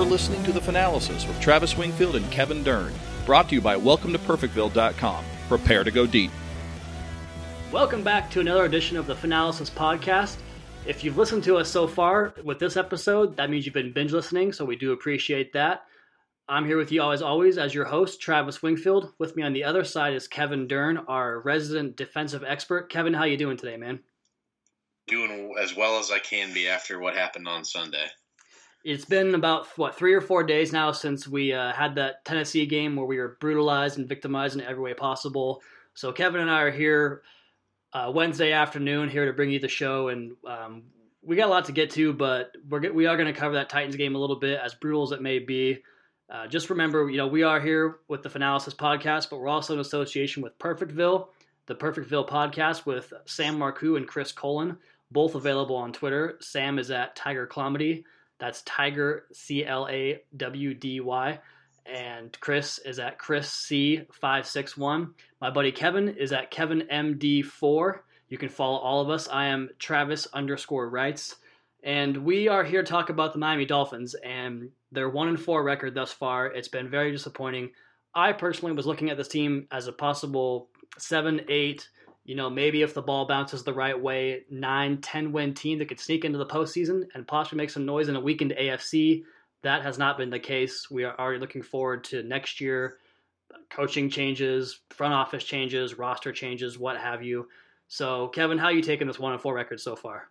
listening to The Finalysis with Travis Wingfield and Kevin Dern, brought to you by WelcomeToPerfectville.com. Prepare to go deep. Welcome back to another edition of The Finalysis podcast. If you've listened to us so far with this episode, that means you've been binge listening, so we do appreciate that. I'm here with you as always as your host, Travis Wingfield. With me on the other side is Kevin Dern, our resident defensive expert. Kevin, how you doing today, man? Doing as well as I can be after what happened on Sunday. It's been about, 3 or 4 days now since we had that Tennessee game where we were brutalized and victimized in every way possible. So Kevin and I are here Wednesday afternoon here to bring you the show, and we got a lot to get to, but we are going to cover that Titans game a little bit, as brutal as it may be. Just remember, we are here with the Finalysis podcast, but we're also in association with Perfectville, the Perfectville podcast with Sam Marcoux and Chris Colin, both available on Twitter. Sam is at Tiger Clomedy. That's Tiger, Clawdy. And Chris is at Chris C561. My buddy Kevin is at KevinMD4. You can follow all of us. I am Travis_Wrights. And we are here to talk about the Miami Dolphins and their 1-4 record thus far. It's been very disappointing. I personally was looking at this team as a possible 7-8, maybe if the ball bounces the right way, 9-10 win team that could sneak into the postseason and possibly make some noise in a weakened AFC. That has not been the case. We are already looking forward to next year, coaching changes, front office changes, roster changes, what have you. So, Kevin, how are you taking this 1-4 record so far?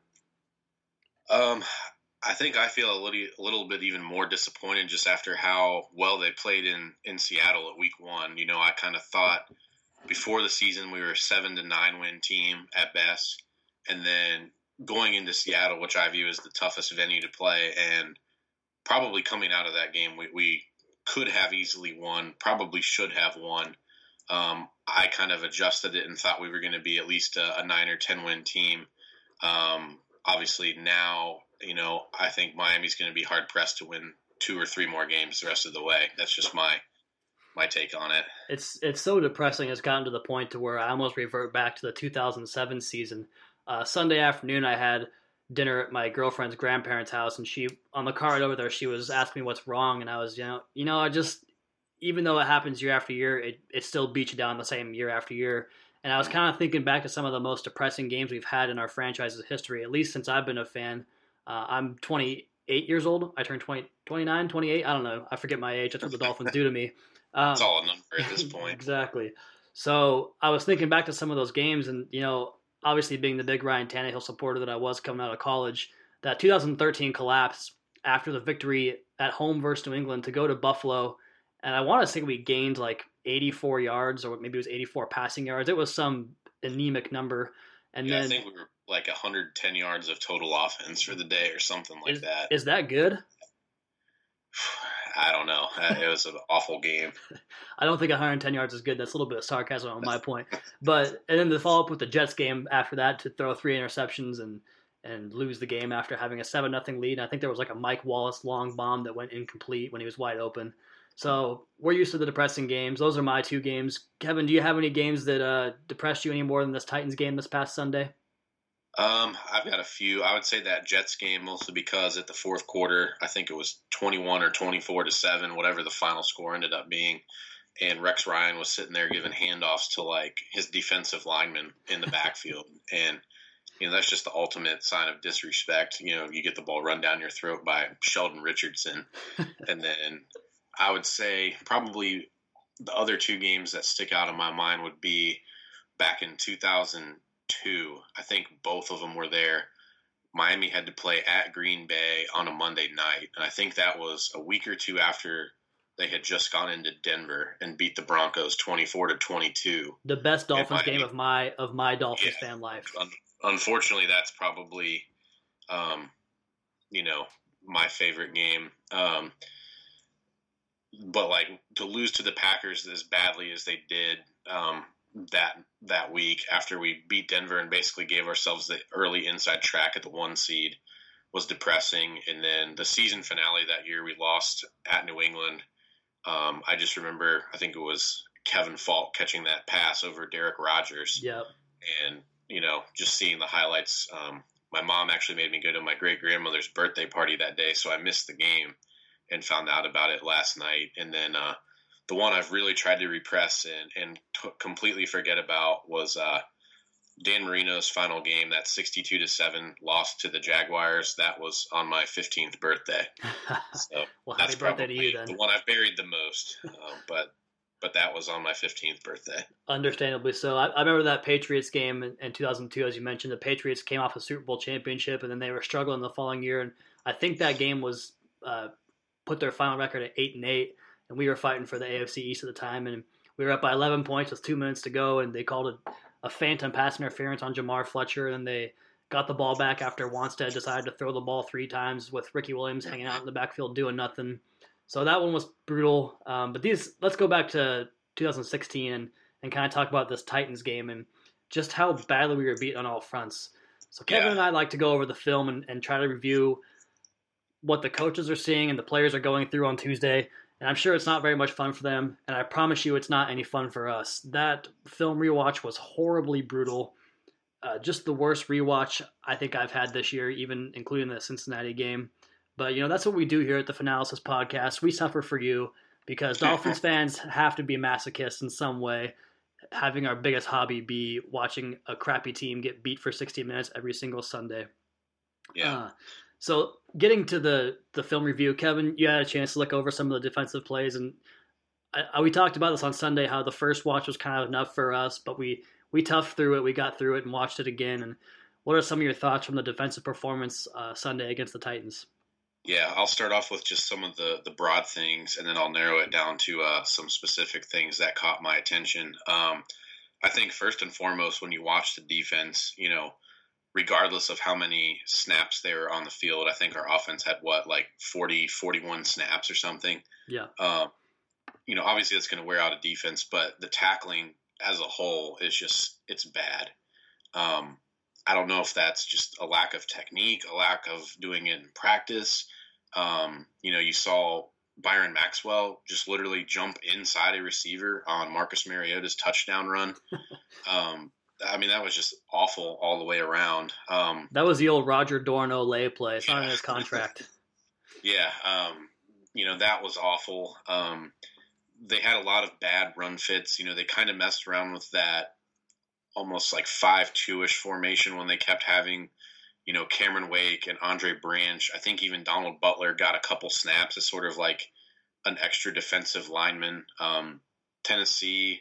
I think I feel a little bit even more disappointed just after how well they played in Seattle at week 1. I kind of thought before the season we were a 7-9 win team at best, and then going into Seattle, which I view as the toughest venue to play, and probably coming out of that game, we could have easily won, probably should have won. I kind of adjusted it and thought we were going to be at least a 9 or 10 win team. Obviously now, I think Miami's going to be hard pressed to win 2 or 3 more games the rest of the way. That's just my take on it. It's so depressing. It's gotten to the point to where I almost revert back to the 2007 season. Sunday afternoon, I had dinner at my girlfriend's grandparents' house, and she, on the car ride over there, she was asking me what's wrong, and I was, I just, even though it happens year after year, it still beats you down the same year after year. And I was kind of thinking back to some of the most depressing games we've had in our franchise's history, at least since I've been a fan. I'm 28 years old. I turned 29, 28. I don't know. I forget my age. That's what the Dolphins do to me. It's all a number at this point. Exactly. So I was thinking back to some of those games, and, obviously being the big Ryan Tannehill supporter that I was coming out of college, that 2013 collapse after the victory at home versus New England to go to Buffalo, and I want to say we gained like 84 yards, or maybe it was 84 passing yards. It was some anemic number. And then, I think we were like 110 yards of total offense for the day or something like that. Is that good? I don't know. It was an awful game. I don't think 110 yards is good. That's a little bit of sarcasm on my point. And then to follow up with the Jets game after that, to throw 3 interceptions and lose the game after having a 7-0 lead. And I think there was like a Mike Wallace long bomb that went incomplete when he was wide open. So we're used to the depressing games. Those are my 2 games. Kevin, do you have any games that depressed you any more than this Titans game this past Sunday? I've got a few. I would say that Jets game mostly because at the fourth quarter, I think it was 21 or 24-7, whatever the final score ended up being. And Rex Ryan was sitting there giving handoffs to like his defensive lineman in the backfield. And, that's just the ultimate sign of disrespect. You get the ball run down your throat by Sheldon Richardson. And then I would say probably the other 2 games that stick out in my mind would be back in 2002. I think both of them were there. Miami had to play at Green Bay on a Monday night, and I think that was a week or 2 after they had just gone into Denver and beat the Broncos 24-22. The best Dolphins game of my Dolphins fan life. Unfortunately, that's probably my favorite game. But like to lose to the Packers as badly as they did that week after we beat Denver and basically gave ourselves the early inside track at the 1 seed was depressing. And then the season finale that year, we lost at New England. I just remember, I think it was Kevin Falk catching that pass over Derek Rogers. Yep. And, just seeing the highlights. My mom actually made me go to my great-grandmother's birthday party that day, so I missed the game. and found out about it last night. And then the one I've really tried to repress and completely forget about was Dan Marino's final game, that 62-7 loss to the Jaguars. That was on my 15th birthday. So well, that's happy birthday to you, then. The one I've buried the most. But that was on my 15th birthday. Understandably so. I remember that Patriots game in 2002, as you mentioned. The Patriots came off a Super Bowl championship, and then they were struggling the following year. And I think that game was put their final record at 8-8, and we were fighting for the AFC East at the time. And we were up by 11 points with 2 minutes to go, and they called a phantom pass interference on Jamar Fletcher, and they got the ball back after Wanstead decided to throw the ball 3 times with Ricky Williams hanging out in the backfield doing nothing. So that one was brutal. But let's go back to 2016 and kind of talk about this Titans game and just how badly we were beaten on all fronts. So Kevin and I like to go over the film and try to review what the coaches are seeing and the players are going through on Tuesday. And I'm sure it's not very much fun for them, and I promise you it's not any fun for us. That film rewatch was horribly brutal. Just the worst rewatch I think I've had this year, even including the Cincinnati game. But, that's what we do here at the Finalysis Podcast. We suffer for you because Dolphins fans have to be masochists in some way, having our biggest hobby be watching a crappy team get beat for 60 minutes every single Sunday. Yeah. So getting to the film review, Kevin, you had a chance to look over some of the defensive plays, and we talked about this on Sunday, how the first watch was kind of enough for us, but we toughed through it, we got through it and watched it again. And what are some of your thoughts from the defensive performance Sunday against the Titans? Yeah, I'll start off with just some of the broad things, and then I'll narrow it down to some specific things that caught my attention. I think first and foremost, when you watch the defense, regardless of how many snaps they were on the field, I think our offense had 40, 41 snaps or something. Yeah. Obviously that's going to wear out a defense, but the tackling as a whole is it's bad. I don't know if that's just a lack of technique, a lack of doing it in practice. You saw Byron Maxwell just literally jump inside a receiver on Marcus Mariota's touchdown run. That was just awful all the way around. That was the old Roger Dorno lay play. It's not in his contract. Yeah. That was awful. They had a lot of bad run fits. They kind of messed around with that almost like 5-2-ish formation when they kept having, Cameron Wake and Andre Branch. I think even Donald Butler got a couple snaps as sort of like an extra defensive lineman. Tennessee,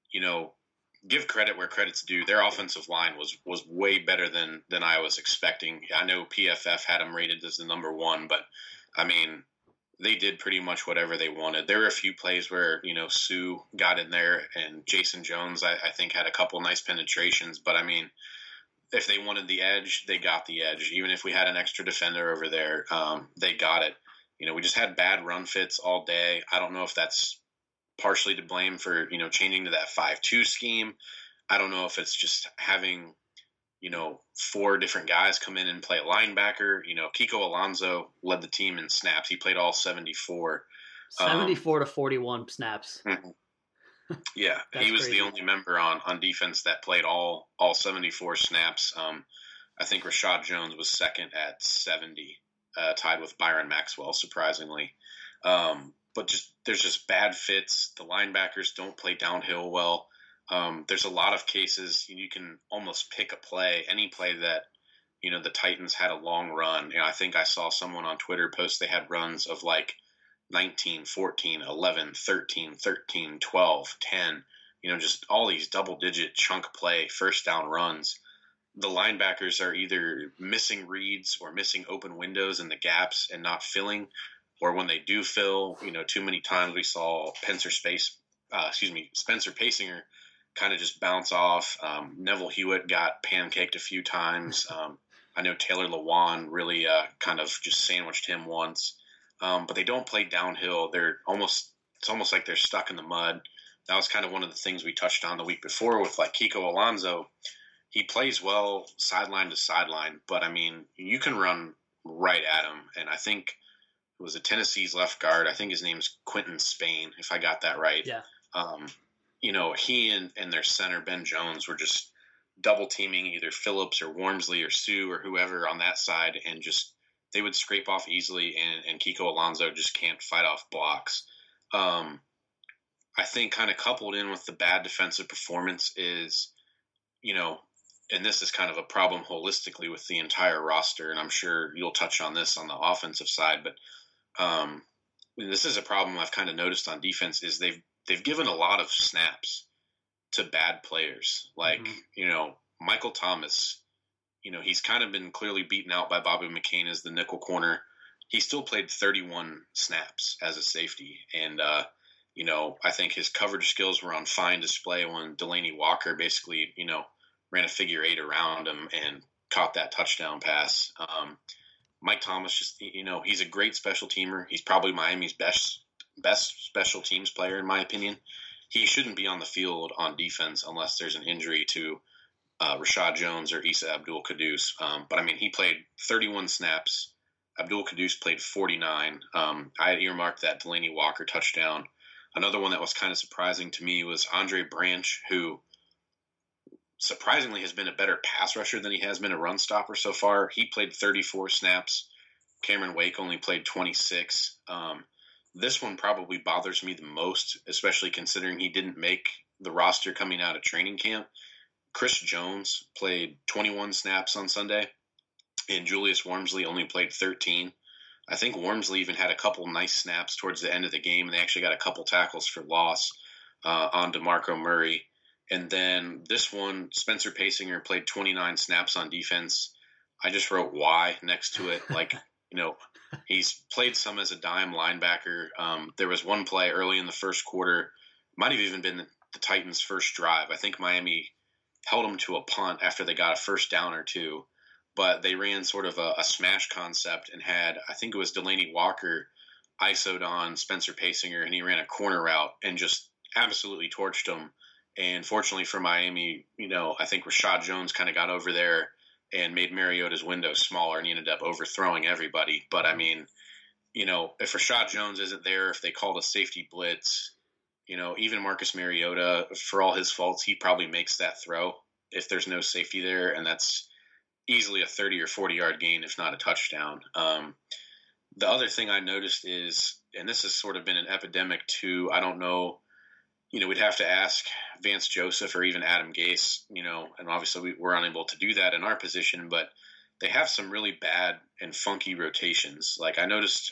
give credit where credit's due. Their offensive line was way better than I was expecting. I know PFF had them rated as the number 1, but they did pretty much whatever they wanted. There were a few plays where, Sue got in there and Jason Jones, I think, had a couple nice penetrations. But, if they wanted the edge, they got the edge. Even if we had an extra defender over there, they got it. We just had bad run fits all day. I don't know if that's partially to blame for, changing to that 5-2 scheme. I don't know if it's just having, 4 different guys come in and play a linebacker. Kiko Alonso led the team in snaps. He played all 74. 74 to 41 snaps. Yeah, he was crazy. The only member on defense that played all 74 snaps. I think Rashad Jones was second at 70, tied with Byron Maxwell, surprisingly. But there's just bad fits. The linebackers don't play downhill well. There's a lot of cases you can almost pick a play, any play that, the Titans had a long run. I think I saw someone on Twitter post they had runs of like 19, 14, 11, 13, 13, 12, 10, just all these double-digit chunk play first down runs. The linebackers are either missing reads or missing open windows in the gaps and not filling, or when they do fill, too many times we saw Spencer Paysinger kind of just bounce off. Neville Hewitt got pancaked a few times. I know Taylor Lewan really kind of just sandwiched him once. But they don't play downhill. It's almost like they're stuck in the mud. That was kind of one of the things we touched on the week before with like Kiko Alonso. He plays well sideline to sideline, but you can run right at him. And I think it was a Tennessee's left guard. I think his name's Quentin Spain, if I got that right. Yeah. He and their center, Ben Jones, were just double teaming either Phillips or Wormsley or Sue or whoever on that side, and just they would scrape off easily, and Kiko Alonso just can't fight off blocks. I think kind of coupled in with the bad defensive performance is, and this is kind of a problem holistically with the entire roster, and I'm sure you'll touch on this on the offensive side, but this is a problem I've kind of noticed on defense is they've given a lot of snaps to bad players. Like, Michael Thomas, he's kind of been clearly beaten out by Bobby McCain as the nickel corner. He still played 31 snaps as a safety. And, I think his coverage skills were on fine display when Delaney Walker basically, ran a figure eight around him and caught that touchdown pass. Mike Thomas, just, he's a great special teamer. He's probably Miami's best special teams player, in my opinion. He shouldn't be on the field on defense unless there's an injury to Rashad Jones or Issa Abdul Quddus. But, he played 31 snaps. Abdul Quddus played 49. I had earmarked that Delaney Walker touchdown. Another one that was kind of surprising to me was Andre Branch, who surprisingly has been a better pass rusher than he has been a run stopper so far. He played 34 snaps. Cameron Wake only played 26. This one probably bothers me the most, especially considering he didn't make the roster coming out of training camp. Chris Jones played 21 snaps on Sunday, and Julius Wormsley only played 13. I think Wormsley even had a couple nice snaps towards the end of the game, and they actually got a couple tackles for loss on DeMarco Murray. And then this one, Spencer Pasinger played 29 snaps on defense. I just wrote Y next to it. He's played some as a dime linebacker. There was one play early in the first quarter, might have even been the Titans' first drive. I think Miami held them to a punt after they got a first down or two, but they ran sort of a smash concept and had, I think it was Delaney Walker, ISO'd on Spencer Pasinger, and he ran a corner route and just absolutely torched him. And fortunately for Miami, I think Rashad Jones kind of got over there and made Mariota's window smaller, and he ended up overthrowing everybody. But, if Rashad Jones isn't there, if they called a safety blitz, even Marcus Mariota, for all his faults, he probably makes that throw if there's no safety there, and that's easily a 30 or 40-yard gain, if not a touchdown. The other thing I noticed is, and this has sort of been an epidemic too, I don't know, we'd have to ask Vance Joseph or even Adam Gase, and obviously we're unable to do that in our position, but they have some really bad and funky rotations. Like I noticed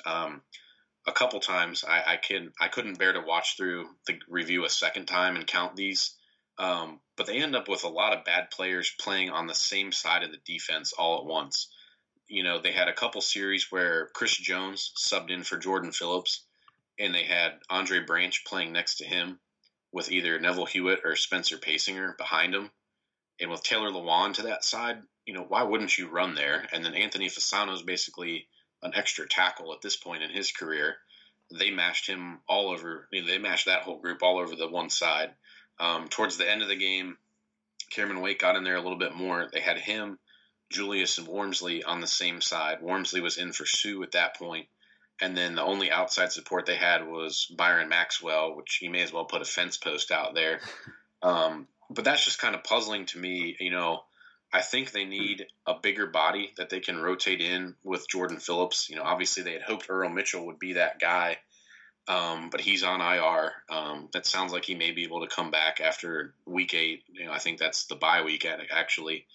a couple times I couldn't bear to watch through the review a second time and count these, but they end up with a lot of bad players playing on the same side of the defense all at once. They had a couple series where Chris Jones subbed in for Jordan Phillips, and they had Andre Branch playing next to him with either Neville Hewitt or Spencer Pasinger behind him. And with Taylor Lewan to that side, why wouldn't you run there? And then Anthony Fasano is basically an extra tackle at this point in his career. They mashed him all over. They mashed that whole group all over the one side. Towards the end of the game, Cameron Wake got in there a little bit more. They had him, Julius, and Wormsley on the same side. Wormsley was in for Sue at that point. And then the only outside support they had was Byron Maxwell, which he may as well put a fence post out there. But that's just kind of puzzling to me. I think they need a bigger body that they can rotate in with Jordan Phillips. Obviously they had hoped Earl Mitchell would be that guy, but he's on IR. That sounds like he may be able to come back after week 8. I think that's the bye week actually.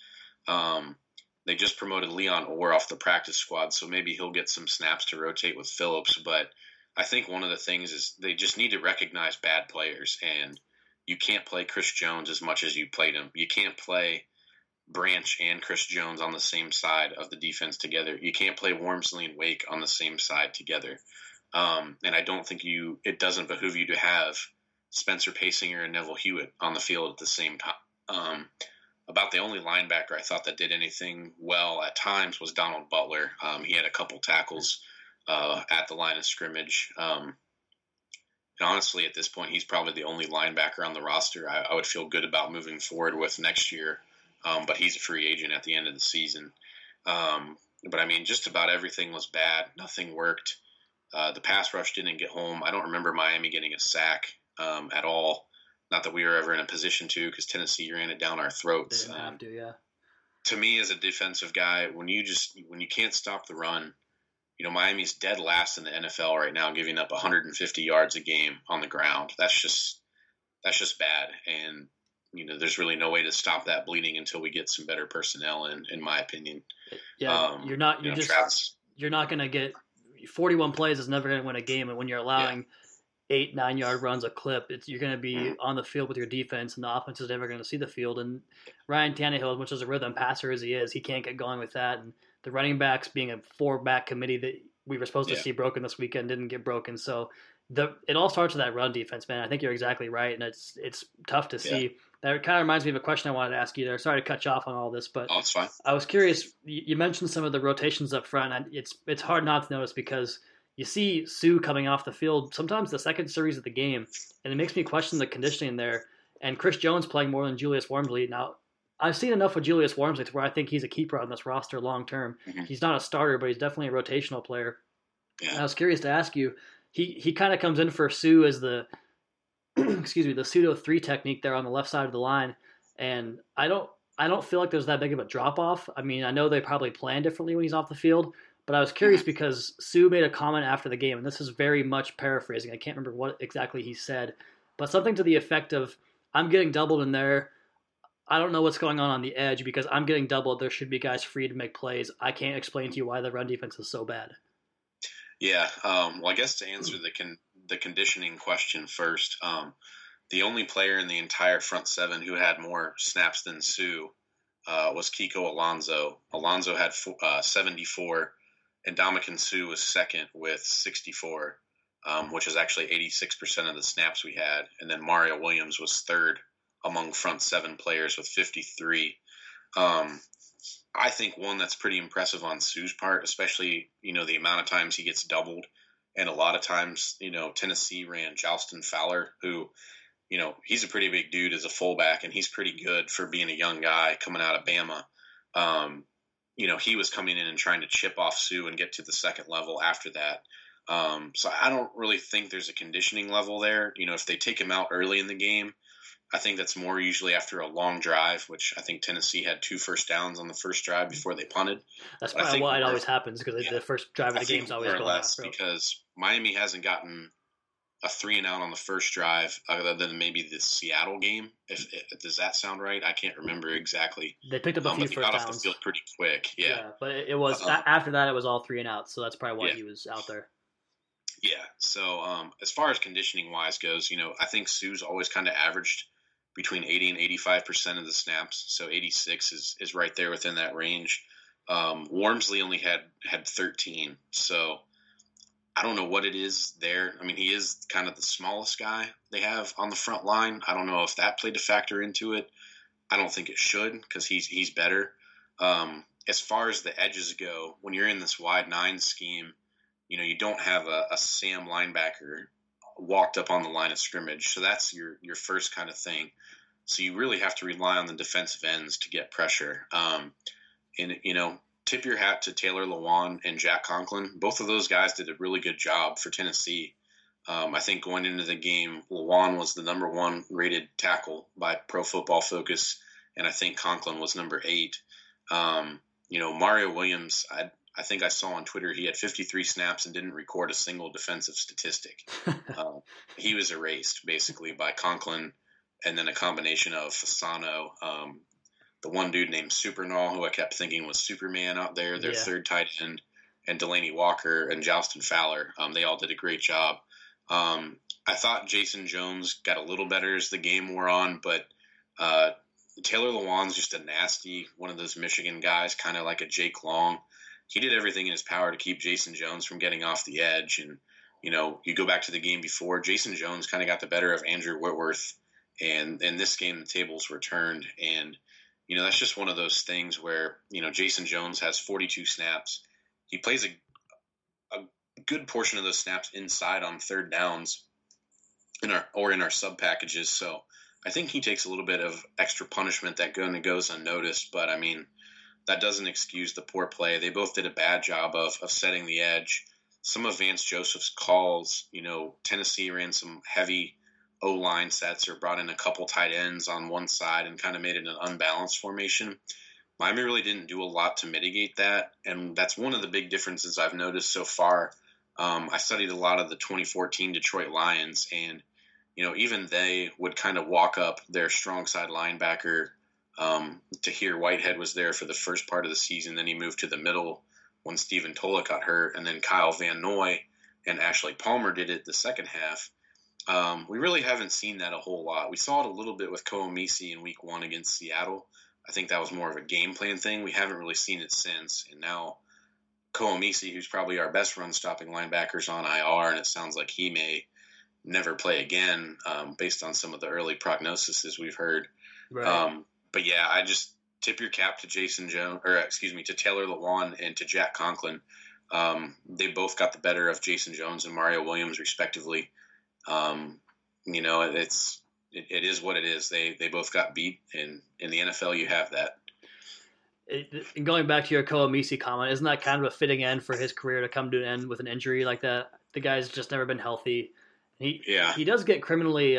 They just promoted Leon Orr off the practice squad, so maybe he'll get some snaps to rotate with Phillips. But I think one of the things is they just need to recognize bad players, and you can't play Chris Jones as much as you played him. You can't play Branch and Chris Jones on the same side of the defense together. You can't play Wormsley and Wake on the same side together. And I don't think it doesn't behoove you to have Spencer Pasinger and Neville Hewitt on the field at the same time. About the only linebacker I thought that did anything well at times was Donald Butler. He had a couple tackles at the line of scrimmage. And honestly, at this point, he's probably the only linebacker on the roster I would feel good about moving forward with next year. But he's a free agent at the end of the season. But just about everything was bad. Nothing worked. The pass rush didn't get home. I don't remember Miami getting a sack at all. Not that we were ever in a position to, because Tennessee ran it down our throats. They didn't have to, yeah. To me, as a defensive guy, when you can't stop the run, Miami's dead last in the NFL right now, giving up 150 yards a game on the ground. That's just bad. And, there's really no way to stop that bleeding until we get some better personnel in my opinion. Yeah, you're not going to get 41 plays is never going to win a game. And when you're allowing 8-9 yard runs a clip, you're going to be on the field with your defense, and the offense is never going to see the field. And Ryan Tannehill, as much as a rhythm passer as he is, he can't get going with that. And the running backs being a 4-back committee that we were supposed to see broken this weekend didn't get broken. So it all starts with that run defense, man. I think you're exactly right, and it's tough to see. Yeah. That kind of reminds me of a question I wanted to ask you there. Sorry to cut you off on all this, but it's fine. I was curious. You mentioned some of the rotations up front, and it's hard not to notice because you see Sue coming off the field sometimes the second series of the game, and it makes me question the conditioning there. And Chris Jones playing more than Julius Wormsley. Now, I've seen enough with Julius Wormsley to where I think he's a keeper on this roster long term. Mm-hmm. He's not a starter, but he's definitely a rotational player. Yeah. And I was curious to ask you, he kind of comes in for Sue as the the pseudo 3 technique there on the left side of the line, and I don't feel like there's that big of a drop off. I mean, I know they probably plan differently when he's off the field, but I was curious because Sue made a comment after the game, and this is very much paraphrasing. I can't remember what exactly he said, but something to the effect of, "I'm getting doubled in there. I don't know what's going on the edge because I'm getting doubled. There should be guys free to make plays. I can't explain to you why the run defense is so bad." Yeah, well, I guess to answer the conditioning question first, the only player in the entire front seven who had more snaps than Sue was Kiko Alonso. Alonso had 74, and Ndamukong Suh was second with 64, which is actually 86% of the snaps we had. And then Mario Williams was third among front seven players with 53. I think one that's pretty impressive on Sue's part, especially, the amount of times he gets doubled. And a lot of times, Tennessee ran Jalston Fowler, who, he's a pretty big dude as a fullback, and he's pretty good for being a young guy coming out of Bama. He was coming in and trying to chip off Sue and get to the second level after that. So I don't really think there's a conditioning level there. If they take him out early in the game, I think that's more usually after a long drive, which I think Tennessee had 2 first downs on the first drive before they punted. That's probably why it always happens, because the first drive of the game is always going off. Because Miami hasn't gotten a 3-and-out on the first drive other than maybe the Seattle game. Does that sound right? I can't remember exactly. They picked up a few first downs. Got off the field pretty quick, yeah. But it was after that it was all 3-and-out, so that's probably why he was out there. Yeah, so as far as conditioning-wise goes, I think Sue's always kind of averaged between 80 and 85% of the snaps. So 86 is right there within that range. Wormsley only had 13. So I don't know what it is there. I mean, he is kind of the smallest guy they have on the front line. I don't know if that played a factor into it. I don't think it should, because he's better. As far as the edges go, when you're in this wide 9 scheme, you don't have a Sam linebacker walked up on the line of scrimmage. So that's your first kind of thing. So you really have to rely on the defensive ends to get pressure. Tip your hat to Taylor Lewan and Jack Conklin. Both of those guys did a really good job for Tennessee. I think going into the game, Lewan was the number 1 rated tackle by Pro Football Focus, and I think Conklin was number 8. Mario Williams, I think I saw on Twitter he had 53 snaps and didn't record a single defensive statistic. He was erased basically by Conklin, and then a combination of Fasano, the one dude named Supernall, who I kept thinking was Superman out there, their third tight end, and Delaney Walker and Jalston Fowler. They all did a great job. I thought Jason Jones got a little better as the game wore on, but Taylor Lewan's just a nasty one of those Michigan guys, kind of like a Jake Long. He did everything in his power to keep Jason Jones from getting off the edge. And, you go back to the game before, Jason Jones kind of got the better of Andrew Whitworth. And in this game, the tables were turned. And, that's just one of those things where, Jason Jones has 42 snaps. He plays a good portion of those snaps inside on third downs in our sub packages. So I think he takes a little bit of extra punishment that goes unnoticed. But, I mean, that doesn't excuse the poor play. They both did a bad job of setting the edge. Some of Vance Joseph's calls, Tennessee ran some heavy O-line sets or brought in a couple tight ends on one side and kind of made it an unbalanced formation. Miami really didn't do a lot to mitigate that, and that's one of the big differences I've noticed so far. I studied a lot of the 2014 Detroit Lions, and even they would kind of walk up their strong side linebacker. Tahir Whitehead was there for the first part of the season. Then he moved to the middle when Stephen Tola got hurt, and then Kyle Van Noy and Ashley Palmer did it the second half. We really haven't seen that a whole lot. We saw it a little bit with Koomisi in Week 1 against Seattle. I think that was more of a game plan thing. We haven't really seen it since, and now Koomisi, who's probably our best run-stopping linebackers, on IR, and it sounds like he may never play again based on some of the early prognoses we've heard. Right. But yeah, I just tip your cap to to Taylor Lewan and to Jack Conklin. They both got the better of Jason Jones and Mario Williams, respectively. It is what it is. They both got beat, and in the NFL, you have that. And going back to your Koomisi comment, isn't that kind of a fitting end for his career to come to an end with an injury like that? The guy's just never been healthy. He does get criminally,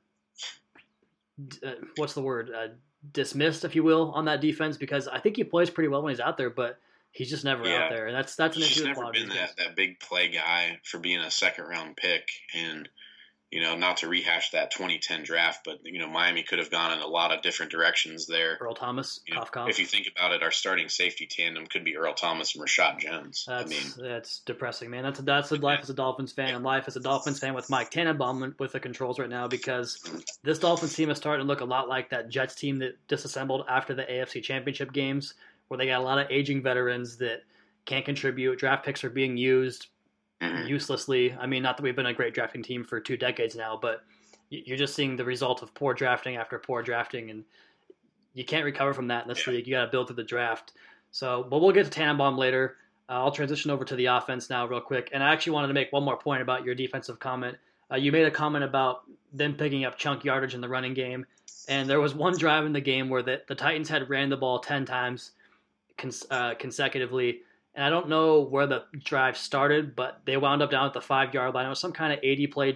dismissed, if you will, on that defense, because I think he plays pretty well when he's out there, but he's just never out there, and that's an issue. He's never been that big play guy for being a second round pick, and not to rehash that 2010 draft, but Miami could have gone in a lot of different directions there. Earl Thomas, if you think about it, our starting safety tandem could be Earl Thomas and Rashad Jones. That's depressing, man. That's the life as a Dolphins fan, and life as a Dolphins fan with Mike Tannenbaum with the controls right now, because this Dolphins team is starting to look a lot like that Jets team that disassembled after the AFC Championship games, where they got a lot of aging veterans that can't contribute. Draft picks are being used uselessly. I mean, not that we've been a great drafting team for 2 decades now, but you're just seeing the result of poor drafting after poor drafting, and you can't recover from that in this league. You got to build through the draft. But we'll get to Tannenbaum later. I'll transition over to the offense now real quick, and I actually wanted to make one more point about your defensive comment. You made a comment about them picking up chunk yardage in the running game, and there was one drive in the game where the Titans had ran the ball 10 times consecutively. And I don't know where the drive started, but they wound up down at the 5-yard line. It was some kind of 80-yard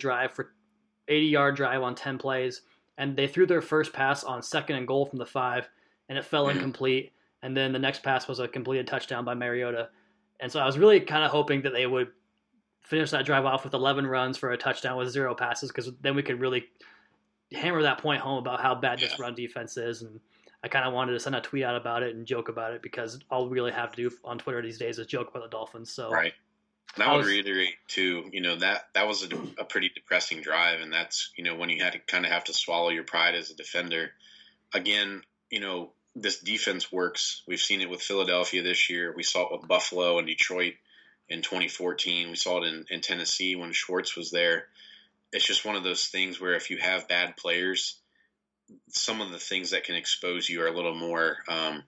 drive on 10 plays. And they threw their first pass on 2nd and goal from the 5, and it fell incomplete. And then the next pass was a completed touchdown by Mariota. And so I was really kind of hoping that they would finish that drive off with 11 runs for a touchdown with 0 passes, because then we could really hammer that point home about how bad this run defense is. And I kind of wanted to send a tweet out about it and joke about it, because all we really have to do on Twitter these days is joke about the Dolphins. So right. And I would reiterate too, that was a pretty depressing drive, and that's when you had to kind of have to swallow your pride as a defender. Again, this defense works. We've seen it with Philadelphia this year. We saw it with Buffalo and Detroit in 2014. We saw it in Tennessee when Schwartz was there. It's just one of those things where if you have bad players, some of the things that can expose you are a little more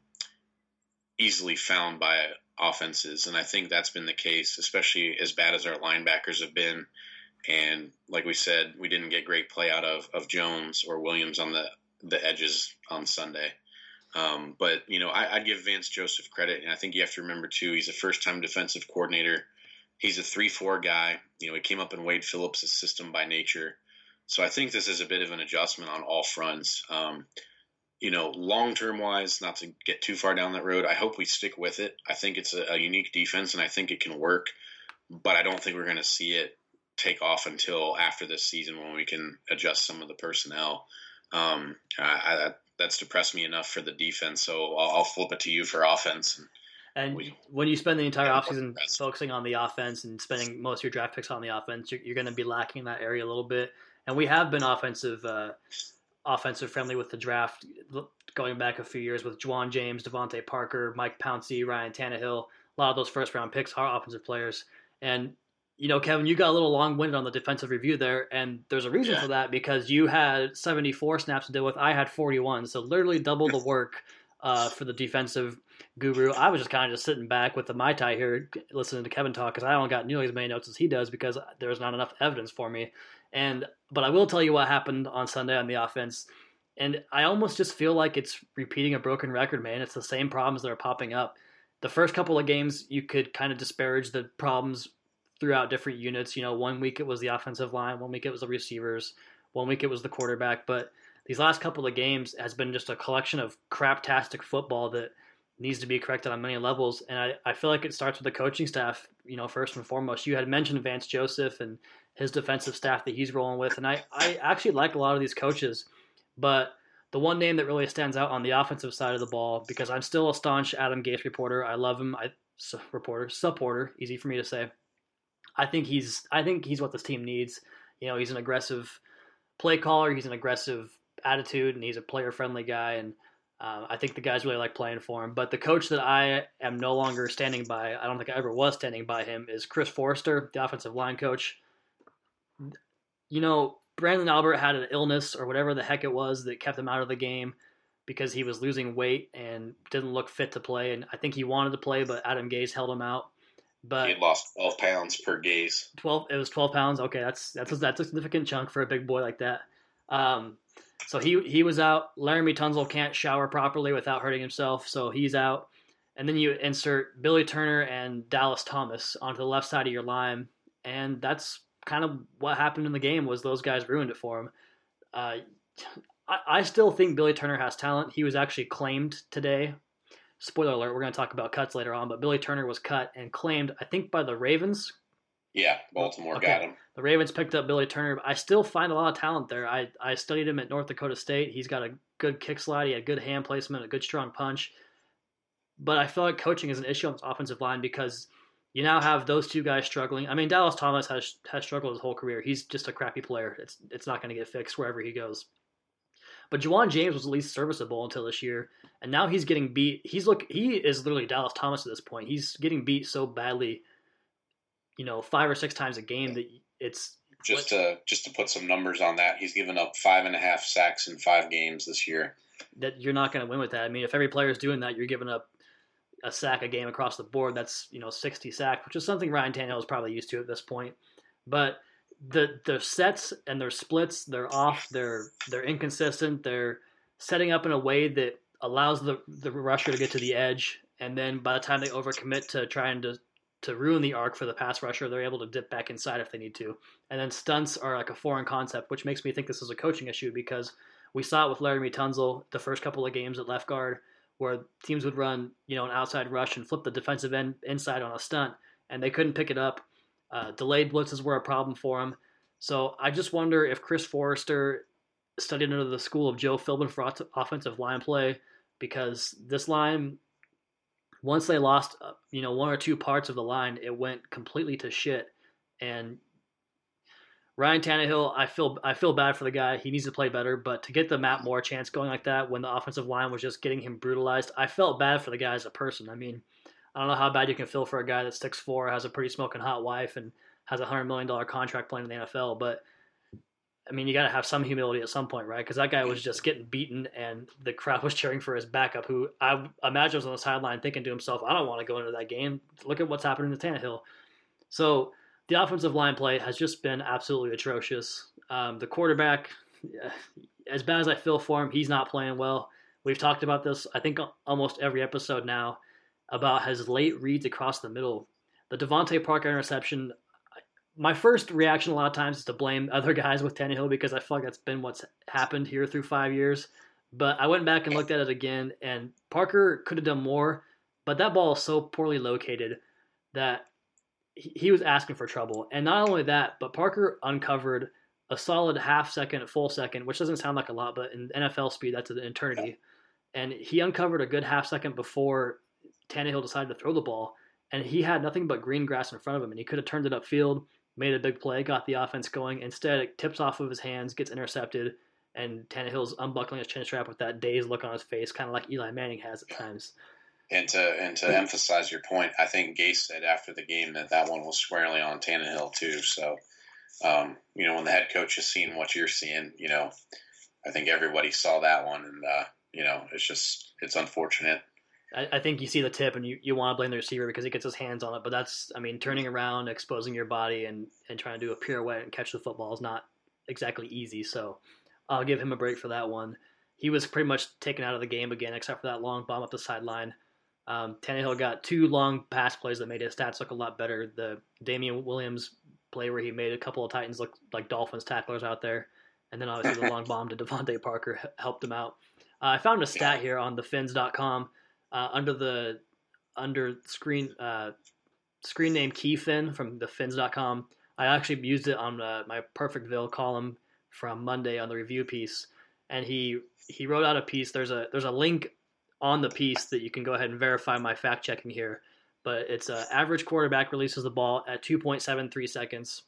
easily found by offenses. And I think that's been the case, especially as bad as our linebackers have been. And like we said, we didn't get great play out of Jones or Williams on the edges on Sunday. But I'd give Vance Joseph credit. And I think you have to remember too, he's a first-time defensive coordinator. He's a 3-4 guy. He came up in Wade Phillips' system by nature. So I think this is a bit of an adjustment on all fronts. Long-term wise, not to get too far down that road, I hope we stick with it. I think it's a unique defense, and I think it can work. But I don't think we're going to see it take off until after this season, when we can adjust some of the personnel. That's depressed me enough for the defense, so I'll flip it to you for offense. And when you spend the entire offseason focusing on the offense and spending most of your draft picks on the offense, you're going to be lacking in that area a little bit. And we have been offensive friendly with the draft going back a few years with Juwan James, Devontae Parker, Mike Pouncey, Ryan Tannehill. A lot of those first-round picks are offensive players. And, Kevin, you got a little long-winded on the defensive review there, and there's a reason for that, because you had 74 snaps to deal with. I had 41, so literally double the work for the defensive guru. I was just kind of sitting back with the Mai Tai here listening to Kevin talk, because I don't got nearly as many notes as he does, because there's not enough evidence for me. But I will tell you what happened on Sunday on the offense. And I almost just feel like it's repeating a broken record, man. It's the same problems that are popping up. The first couple of games, you could kind of disparage the problems throughout different units. 1 week it was the offensive line, 1 week it was the receivers, 1 week it was the quarterback. But these last couple of games has been just a collection of craptastic football that needs to be corrected on many levels. And I feel like it starts with the coaching staff, first and foremost. You had mentioned Vance Joseph and his defensive staff that he's rolling with. And I actually like a lot of these coaches, but the one name that really stands out on the offensive side of the ball, because I'm still a staunch Adam Gase reporter. I love him. Supporter, easy for me to say. I think he's what this team needs. He's an aggressive play caller. He's an aggressive attitude, and he's a player-friendly guy. And I think the guys really like playing for him. But the coach that I am no longer standing by, I don't think I ever was standing by him, is Chris Forrester, the offensive line coach. Brandon Albert had an illness or whatever the heck it was that kept him out of the game because he was losing weight and didn't look fit to play. And I think he wanted to play, but Adam Gase held him out. But he had lost 12 pounds per Gase. 12. It was 12 pounds. Okay, that's a significant chunk for a big boy like that. So he was out. Laramie Tunsil can't shower properly without hurting himself, so he's out. And then you insert Billy Turner and Dallas Thomas onto the left side of your line, and that's kind of what happened in the game. Was those guys ruined it for him. I still think Billy Turner has talent. He was actually claimed today. Spoiler alert, we're going to talk about cuts later on, but Billy Turner was cut and claimed, I think, by the Ravens. Yeah, Baltimore got him. The Ravens picked up Billy Turner. But I still find a lot of talent there. I studied him at North Dakota State. He's got a good kick slide. He had good hand placement, a good strong punch. But I feel like coaching is an issue on this offensive line because you now have those two guys struggling. I mean, Dallas Thomas has struggled his whole career. He's just a crappy player. It's not going to get fixed wherever he goes. But Juwan James was at least serviceable until this year, and now he's getting beat. He is literally Dallas Thomas at this point. He's getting beat so badly, 5 or 6 times a game that it's just to put some numbers on that. He's given up 5.5 sacks in 5 games this year. That you're not going to win with that. I mean, if every player is doing that, you're giving up a sack a game across the board. That's 60 sacks, which is something Ryan Tannehill is probably used to at this point. But the sets and their splits, they're off. They're inconsistent. They're setting up in a way that allows the rusher to get to the edge, and then by the time they overcommit to trying to ruin the arc for the pass rusher, they're able to dip back inside if they need to. And then stunts are like a foreign concept, which makes me think this is a coaching issue because we saw it with Laramie Tunsil the first couple of games at left guard, where teams would run an outside rush and flip the defensive end inside on a stunt, and they couldn't pick it up. Delayed blitzes were a problem for him. So I just wonder if Chris Forrester studied under the school of Joe Philbin for offensive line play, because this line, once they lost, 1 or 2 parts of the line, it went completely to shit. And Ryan Tannehill, I feel bad for the guy. He needs to play better, but to get the Matt Moore chance going like that when the offensive line was just getting him brutalized, I felt bad for the guy as a person. I mean, I don't know how bad you can feel for a guy that's 6'4", has a pretty smoking hot wife, and has a $100 million contract playing in the NFL. But, I mean, you got to have some humility at some point, right? Because that guy was just getting beaten, and the crowd was cheering for his backup, who I imagine was on the sideline thinking to himself, I don't want to go into that game. Look at what's happening to Tannehill. So the offensive line play has just been absolutely atrocious. The quarterback, as bad as I feel for him, he's not playing well. We've talked about this, I think, almost every episode now, about his late reads across the middle. The Devontae Parker interception, my first reaction a lot of times is to blame other guys with Tannehill because I feel like that's been what's happened here through 5 years. But I went back and looked at it again, and Parker could have done more, but that ball is so poorly located that he was asking for trouble. And not only that, but Parker uncovered a solid half second, full second, which doesn't sound like a lot, but in NFL speed, that's an eternity. And he uncovered a good half second before Tannehill decided to throw the ball, and he had nothing but green grass in front of him, and he could have turned it upfield, made a big play, got the offense going. Instead, it tips off of his hands, gets intercepted, and Tannehill's unbuckling his chin strap with that dazed look on his face, kind of like Eli Manning has at times. And to emphasize your point, I think Gase said after the game that one was squarely on Tannehill too. So, when the head coach is seeing what you're seeing, I think everybody saw that one, and it's unfortunate. I think you see the tip and you want to blame the receiver because he gets his hands on it. But turning around, exposing your body, and trying to do a pirouette and catch the football is not exactly easy. So I'll give him a break for that one. He was pretty much taken out of the game again, except for that long bomb up the sideline. Tannehill got 2 long pass plays that made his stats look a lot better. The Damian Williams play where he made a couple of Titans look like Dolphins tacklers out there. And then obviously the long bomb to Devontae Parker helped him out. I found a stat here on thefins.com. under screen name Keyfin from the Fins.com. I actually used it on my Perfectville column from Monday on the review piece, and he wrote out a piece. There's a link on the piece that you can go ahead and verify my fact checking here, but it's average quarterback releases the ball at 2.73 seconds,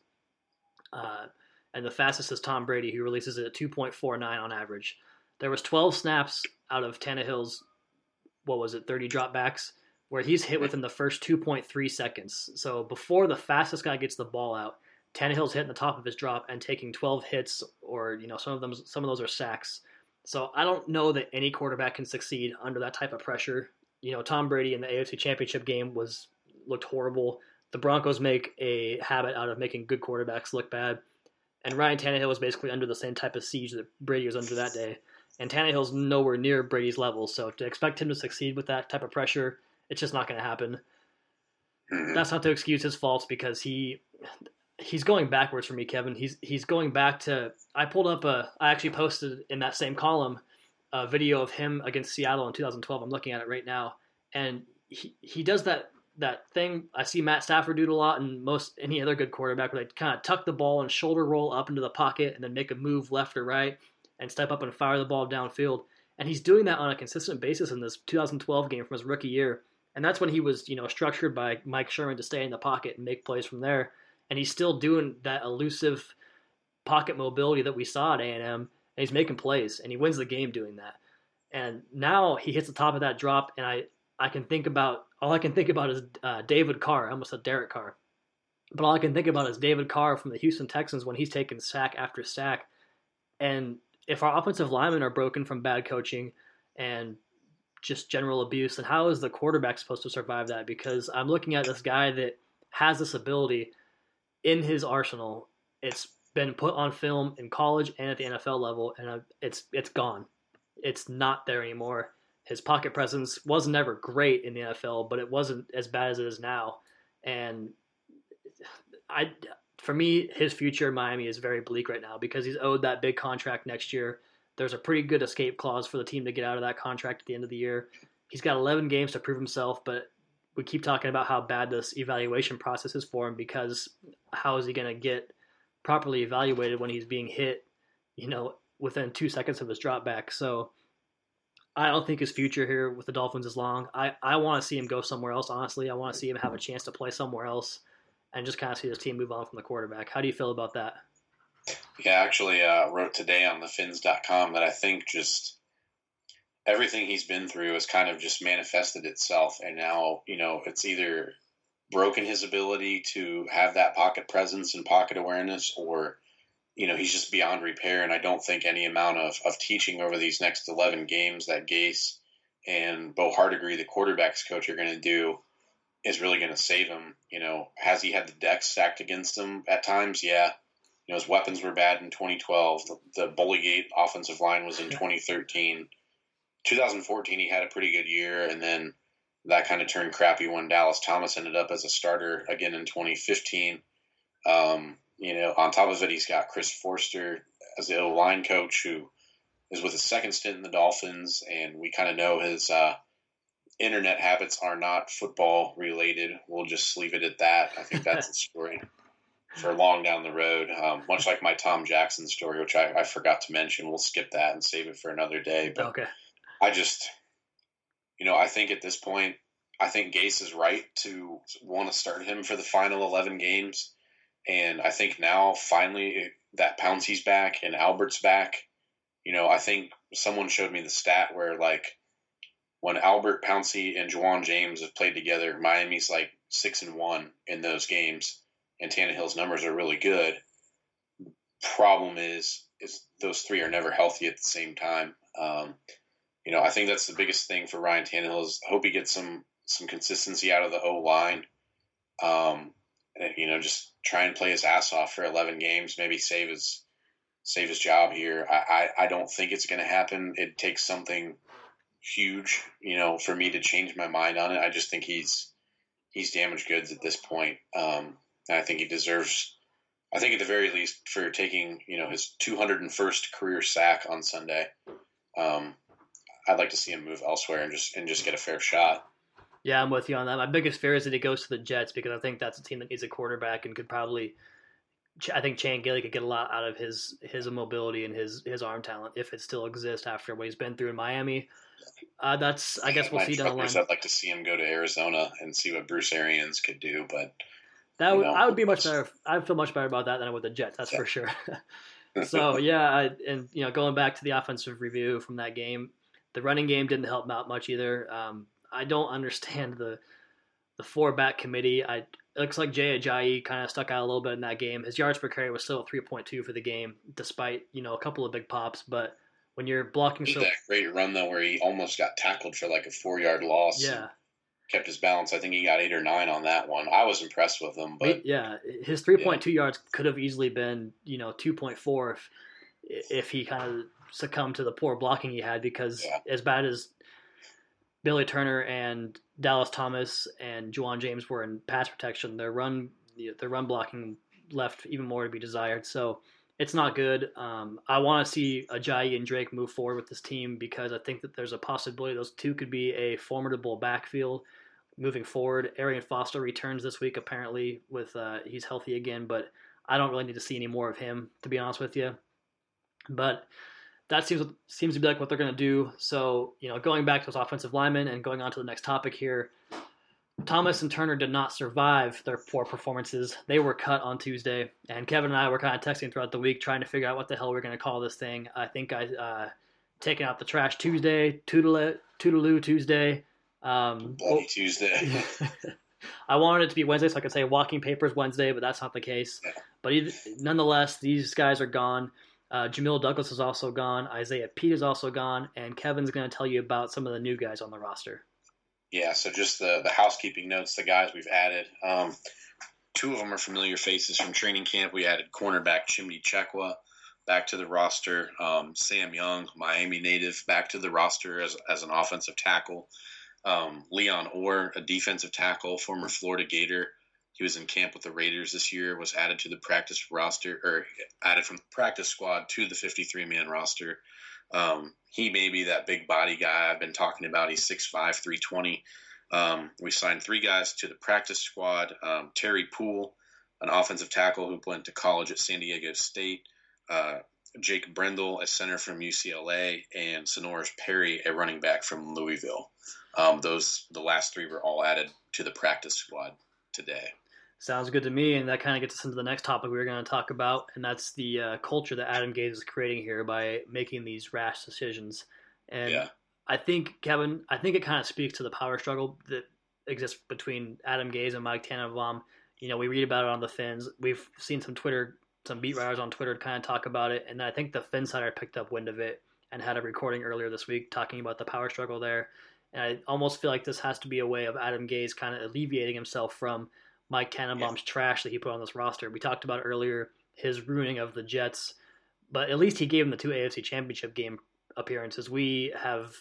and the fastest is Tom Brady, who releases it at 2.49 on average. There was 12 snaps out of Tannehill's 30 dropbacks, where he's hit within the first 2.3 seconds. So before the fastest guy gets the ball out, Tannehill's hitting the top of his drop and taking 12 hits, or some of those are sacks. So I don't know that any quarterback can succeed under that type of pressure. Tom Brady in the AFC Championship game looked horrible. The Broncos make a habit out of making good quarterbacks look bad. And Ryan Tannehill was basically under the same type of siege that Brady was under that day. And Tannehill's nowhere near Brady's level, so to expect him to succeed with that type of pressure, it's just not going to happen. That's not to excuse his faults, because he's going backwards for me, Kevin. He's going back to – I actually posted in that same column a video of him against Seattle in 2012. I'm looking at it right now. And he does that thing I see Matt Stafford do it a lot, and any other good quarterback, where they kind of tuck the ball and shoulder roll up into the pocket and then make a move left or right and step up and fire the ball downfield. And he's doing that on a consistent basis in this 2012 game from his rookie year. And that's when he was, structured by Mike Sherman to stay in the pocket and make plays from there. And he's still doing that elusive pocket mobility that we saw at A&M, and he's making plays, and he wins the game doing that. And now he hits the top of that drop, and all I can think about is David Carr. I almost said Derek Carr. But all I can think about is David Carr from the Houston Texans when he's taking sack after sack. And if our offensive linemen are broken from bad coaching and just general abuse, then how is the quarterback supposed to survive that? Because I'm looking at this guy that has this ability in his arsenal. It's been put on film in college and at the NFL level, and it's gone. It's not there anymore. His pocket presence was never great in the NFL, but it wasn't as bad as it is now. And for me, his future in Miami is very bleak right now, because he's owed that big contract next year. There's a pretty good escape clause for the team to get out of that contract at the end of the year. He's got 11 games to prove himself, but we keep talking about how bad this evaluation process is for him, because how is he going to get properly evaluated when he's being hit, within 2 seconds of his drop back? So I don't think his future here with the Dolphins is long. I want to see him go somewhere else, honestly. I want to see him have a chance to play somewhere else and just kind of see this team move on from the quarterback. How do you feel about that? Yeah, I actually wrote today on the Fins.com that I think just everything he's been through has kind of just manifested itself. And now, it's either broken his ability to have that pocket presence and pocket awareness, or, he's just beyond repair. And I don't think any amount of teaching over these next 11 games that Gase and Bo Hardigree, the quarterback's coach, are going to do is really going to save him. Has he had the deck stacked against him at times? Yeah. His weapons were bad in 2012. The Bullygate offensive line was in 2013. 2014, he had a pretty good year, and then that kind of turned crappy when Dallas Thomas ended up as a starter again in 2015. On top of it, he's got Chris Forster as the O-line coach, who is with his second stint in the Dolphins, and we kind of know his internet habits are not football related. We'll just leave it at that. I think that's the story for long down the road, much like my Tom Jackson story, which I forgot to mention. We'll skip that and save it for another day. But okay. I just, I think at this point, I think Gase is right to want to start him for the final 11 games. And I think now, finally, that Pouncey's back and Albert's back. I think someone showed me the stat where, when Albert, Pouncey, and Juwan James have played together, Miami's 6-1 in those games. And Tannehill's numbers are really good. Problem is those three are never healthy at the same time. I think that's the biggest thing for Ryan Tannehill is I hope he gets some consistency out of the O-line. Just try and play his ass off for 11 games, maybe save his job here. I don't think it's going to happen. It takes something huge, for me to change my mind on it. I just think he's damaged goods at this point. And I think he deserves, at the very least, for taking, his 201st career sack on Sunday. I'd like to see him move elsewhere and just get a fair shot. Yeah, I'm with you on that. My biggest fear is that he goes to the Jets because I think that's a team that needs a quarterback and could probably. I think Chan Gailey could get a lot out of his mobility and his arm talent if it still exists after what he's been through in Miami. I guess we'll see down the line. I'd like to see him go to Arizona and see what Bruce Arians could do, but I would be much better. I'd feel much better about that than I would the Jets. That's for sure. So yeah, going back to the offensive review from that game, the running game didn't help him out much either. I don't understand the 4-back committee. It looks like Jay Ajayi kind of stuck out a little bit in that game. His yards per carry was still 3.2 for the game, despite a couple of big pops. But when you're blocking, that great run though, where he almost got tackled for like a 4-yard loss. Yeah, kept his balance. I think he got 8 or 9 on that one. I was impressed with him, but his 3.2 yards could have easily been 2.4 if he kind of succumbed to the poor blocking he had, because as bad as Billy Turner and Dallas Thomas and Juwan James were in pass protection, their run blocking left even more to be desired. So it's not good. I want to see Ajayi and Drake move forward with this team because I think that there's a possibility those two could be a formidable backfield moving forward. Arian Foster returns this week apparently with he's healthy again, but I don't really need to see any more of him, to be honest with you. But that seems to be like what they're going to do. So, going back to those offensive linemen and going on to the next topic here, Thomas and Turner did not survive their poor performances. They were cut on Tuesday, and Kevin and I were kind of texting throughout the week trying to figure out what the hell we're going to call this thing. I think I taken out the trash Tuesday, Toodaloo Tuesday. Bloody Tuesday. I wanted it to be Wednesday so I could say Walking Papers Wednesday, but that's not the case. Yeah. But nonetheless, these guys are gone. Jamil Douglas is also gone. Isaiah Pete is also gone. And Kevin's going to tell you about some of the new guys on the roster. Yeah, so just the housekeeping notes, the guys we've added. 2 of them are familiar faces from training camp. We added cornerback Chimney Chekwa back to the roster. Sam Young, Miami native, back to the roster as an offensive tackle. Leon Orr, a defensive tackle, former Florida Gator. He was in camp with the Raiders this year, was added to the practice roster, or added from the practice squad to the 53-man roster. He may be that big body guy I've been talking about. He's 6'5", 320. We signed 3 guys to the practice squad. Terry Poole, an offensive tackle who went to college at San Diego State. Jake Brendel, a center from UCLA. And Sonoris Perry, a running back from Louisville. The last 3 were all added to the practice squad today. Sounds good to me, and that kind of gets us into the next topic we were going to talk about, and that's the culture that Adam Gase is creating here by making these rash decisions. And I think, Kevin, it kind of speaks to the power struggle that exists between Adam Gase and Mike Tannenbaum. We read about it on the Fins. We've seen some beat writers on Twitter kind of talk about it, and I think the Finsider picked up wind of it and had a recording earlier this week talking about the power struggle there. And I almost feel like this has to be a way of Adam Gase kind of alleviating himself from Mike Tannenbaum's trash that he put on this roster. We talked about earlier his ruining of the Jets, but at least he gave him the 2 AFC Championship game appearances. We have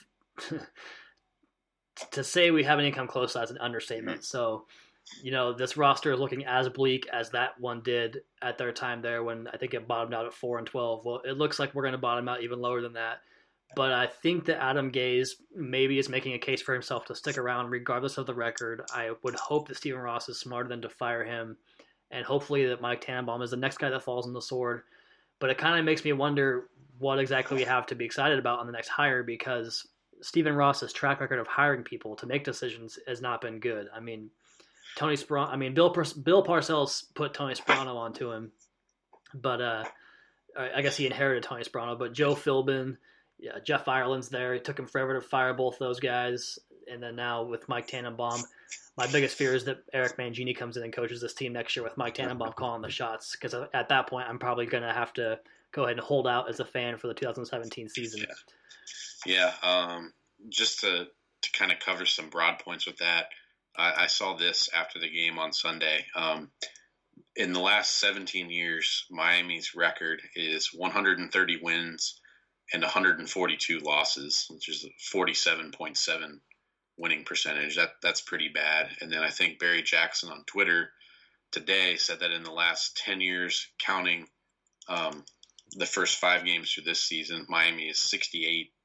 to say we haven't even come close. That's an understatement. So, this roster is looking as bleak as that one did at their time there when I think it bottomed out at 4-12. Well, it looks like we're going to bottom out even lower than that. But I think that Adam Gase maybe is making a case for himself to stick around regardless of the record. I would hope that Stephen Ross is smarter than to fire him, and hopefully that Mike Tannenbaum is the next guy that falls on the sword. But it kind of makes me wonder what exactly we have to be excited about on the next hire, because Stephen Ross's track record of hiring people to make decisions has not been good. I mean, Bill Parcells put Tony Sperano onto him, but I guess he inherited Tony Sperano. But Joe Philbin, Jeff Ireland's there. It took him forever to fire both those guys. And then now with Mike Tannenbaum, my biggest fear is that Eric Mangini comes in and coaches this team next year with Mike Tannenbaum calling the shots. Because at that point, I'm probably going to have to go ahead and hold out as a fan for the 2017 season. Yeah. Just to kind of cover some broad points with that, I saw this after the game on Sunday. In the last 17 years, Miami's record is 130 wins and 142 losses, which is a 47.7 winning percentage. That's pretty bad. And then I think Barry Jackson on Twitter today said that in the last 10 years, counting the first 5 games through this season, Miami is 68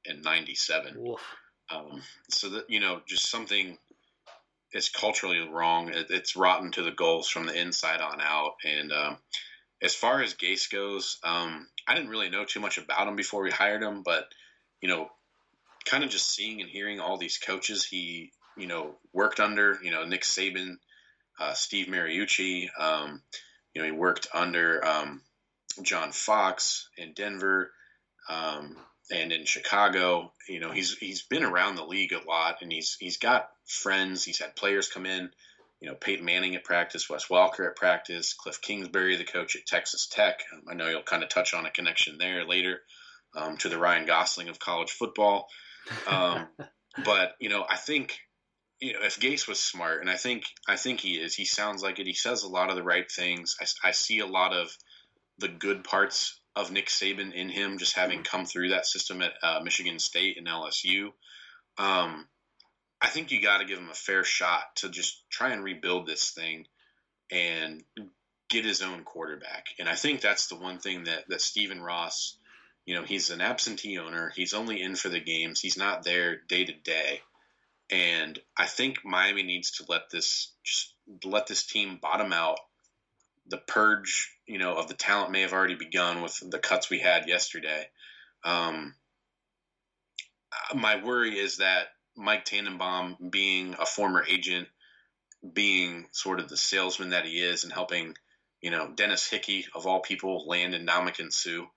in 97. Woof. So that, just something is culturally wrong. It's rotten to the goals from the inside on out. And as far as Gase goes, I didn't really know too much about him before we hired him, but, kind of just seeing and hearing all these coaches he, worked under, Nick Saban, Steve Mariucci, he worked under John Fox in Denver, and in Chicago. He's been around the league a lot, and he's got friends. He's had players come in, Peyton Manning at practice, Wes Welker at practice, Cliff Kingsbury, the coach at Texas Tech. I know you'll kind of touch on a connection there later, to the Ryan Gosling of college football. But I think if Gase was smart, and I think he is, he sounds like it. He says a lot of the right things. I see a lot of the good parts of Nick Saban in him, just having come through that system at Michigan State and LSU. I think you got to give him a fair shot to just try and rebuild this thing and get his own quarterback. And I think that's the one thing that Stephen Ross, he's an absentee owner. He's only in for the games. He's not there day to day. And I think Miami needs to let this team bottom out. The purge, of the talent may have already begun with the cuts we had yesterday. My worry is that Mike Tannenbaum, being a former agent, being sort of the salesman that he is, and helping, Dennis Hickey, of all people, land in Ndamukong Suh.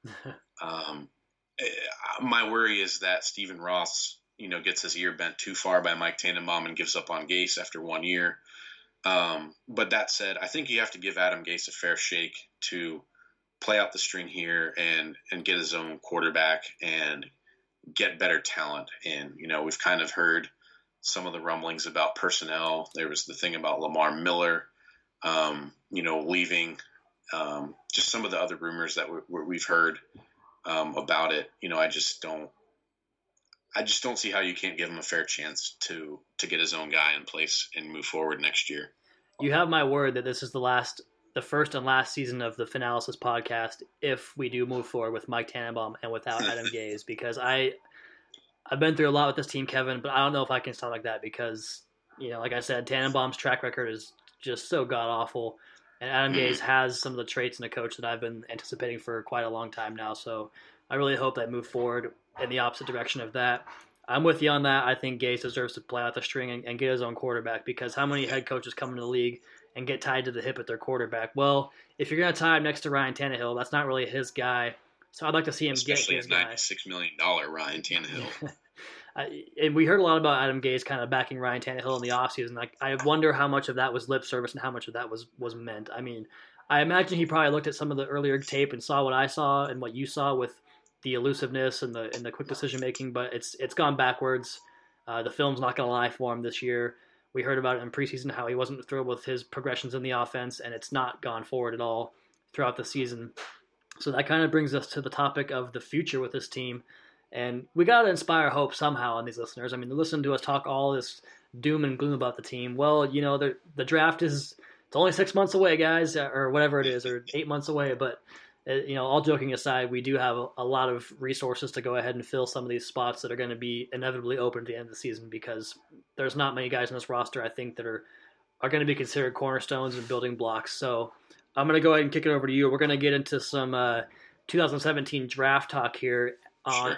My worry is that Stephen Ross, gets his ear bent too far by Mike Tannenbaum and gives up on Gase after 1 year. But that said, I think you have to give Adam Gase a fair shake to play out the string here and get his own quarterback and get better talent. And, we've kind of heard some of the rumblings about personnel. There was the thing about Lamar Miller, leaving, just some of the other rumors that we've heard about it. I just don't see how you can't give him a fair chance to get his own guy in place and move forward next year. You have my word that this is the first and last season of the Finalysis podcast if we do move forward with Mike Tannenbaum and without Adam Gase, because I've been through a lot with this team, Kevin, but I don't know if I can start like that because, like I said, Tannenbaum's track record is just so god-awful, and Adam Gase has some of the traits in a coach that I've been anticipating for quite a long time now, so I really hope they move forward in the opposite direction of that. I'm with you on that. I think Gase deserves to play out the string and get his own quarterback, because how many head coaches come into the league and get tied to the hip at their quarterback? Well, if you're going to tie him next to Ryan Tannehill, that's not really his guy. So I'd like to see him especially get his guy. $96 million Ryan Tannehill. And we heard a lot about Adam Gase kind of backing Ryan Tannehill in the offseason. I wonder how much of that was lip service and how much of that was meant. I mean, I imagine he probably looked at some of the earlier tape and saw what I saw and what you saw with the elusiveness and the quick decision making, but it's gone backwards. The film's not going to lie for him this year. We heard about it in preseason, how he wasn't thrilled with his progressions in the offense, and it's not gone forward at all throughout the season. So that kind of brings us to the topic of the future with this team. And we got to inspire hope somehow on these listeners. I mean, they listen to us talk all this doom and gloom about the team. Well, the draft it's only 6 months away, guys, or whatever it is, or 8 months away. But, all joking aside, we do have a lot of resources to go ahead and fill some of these spots that are going to be inevitably open at the end of the season, because there's not many guys in this roster, I think, that are going to be considered cornerstones and building blocks. So I'm going to go ahead and kick it over to you. We're going to get into some 2017 draft talk here on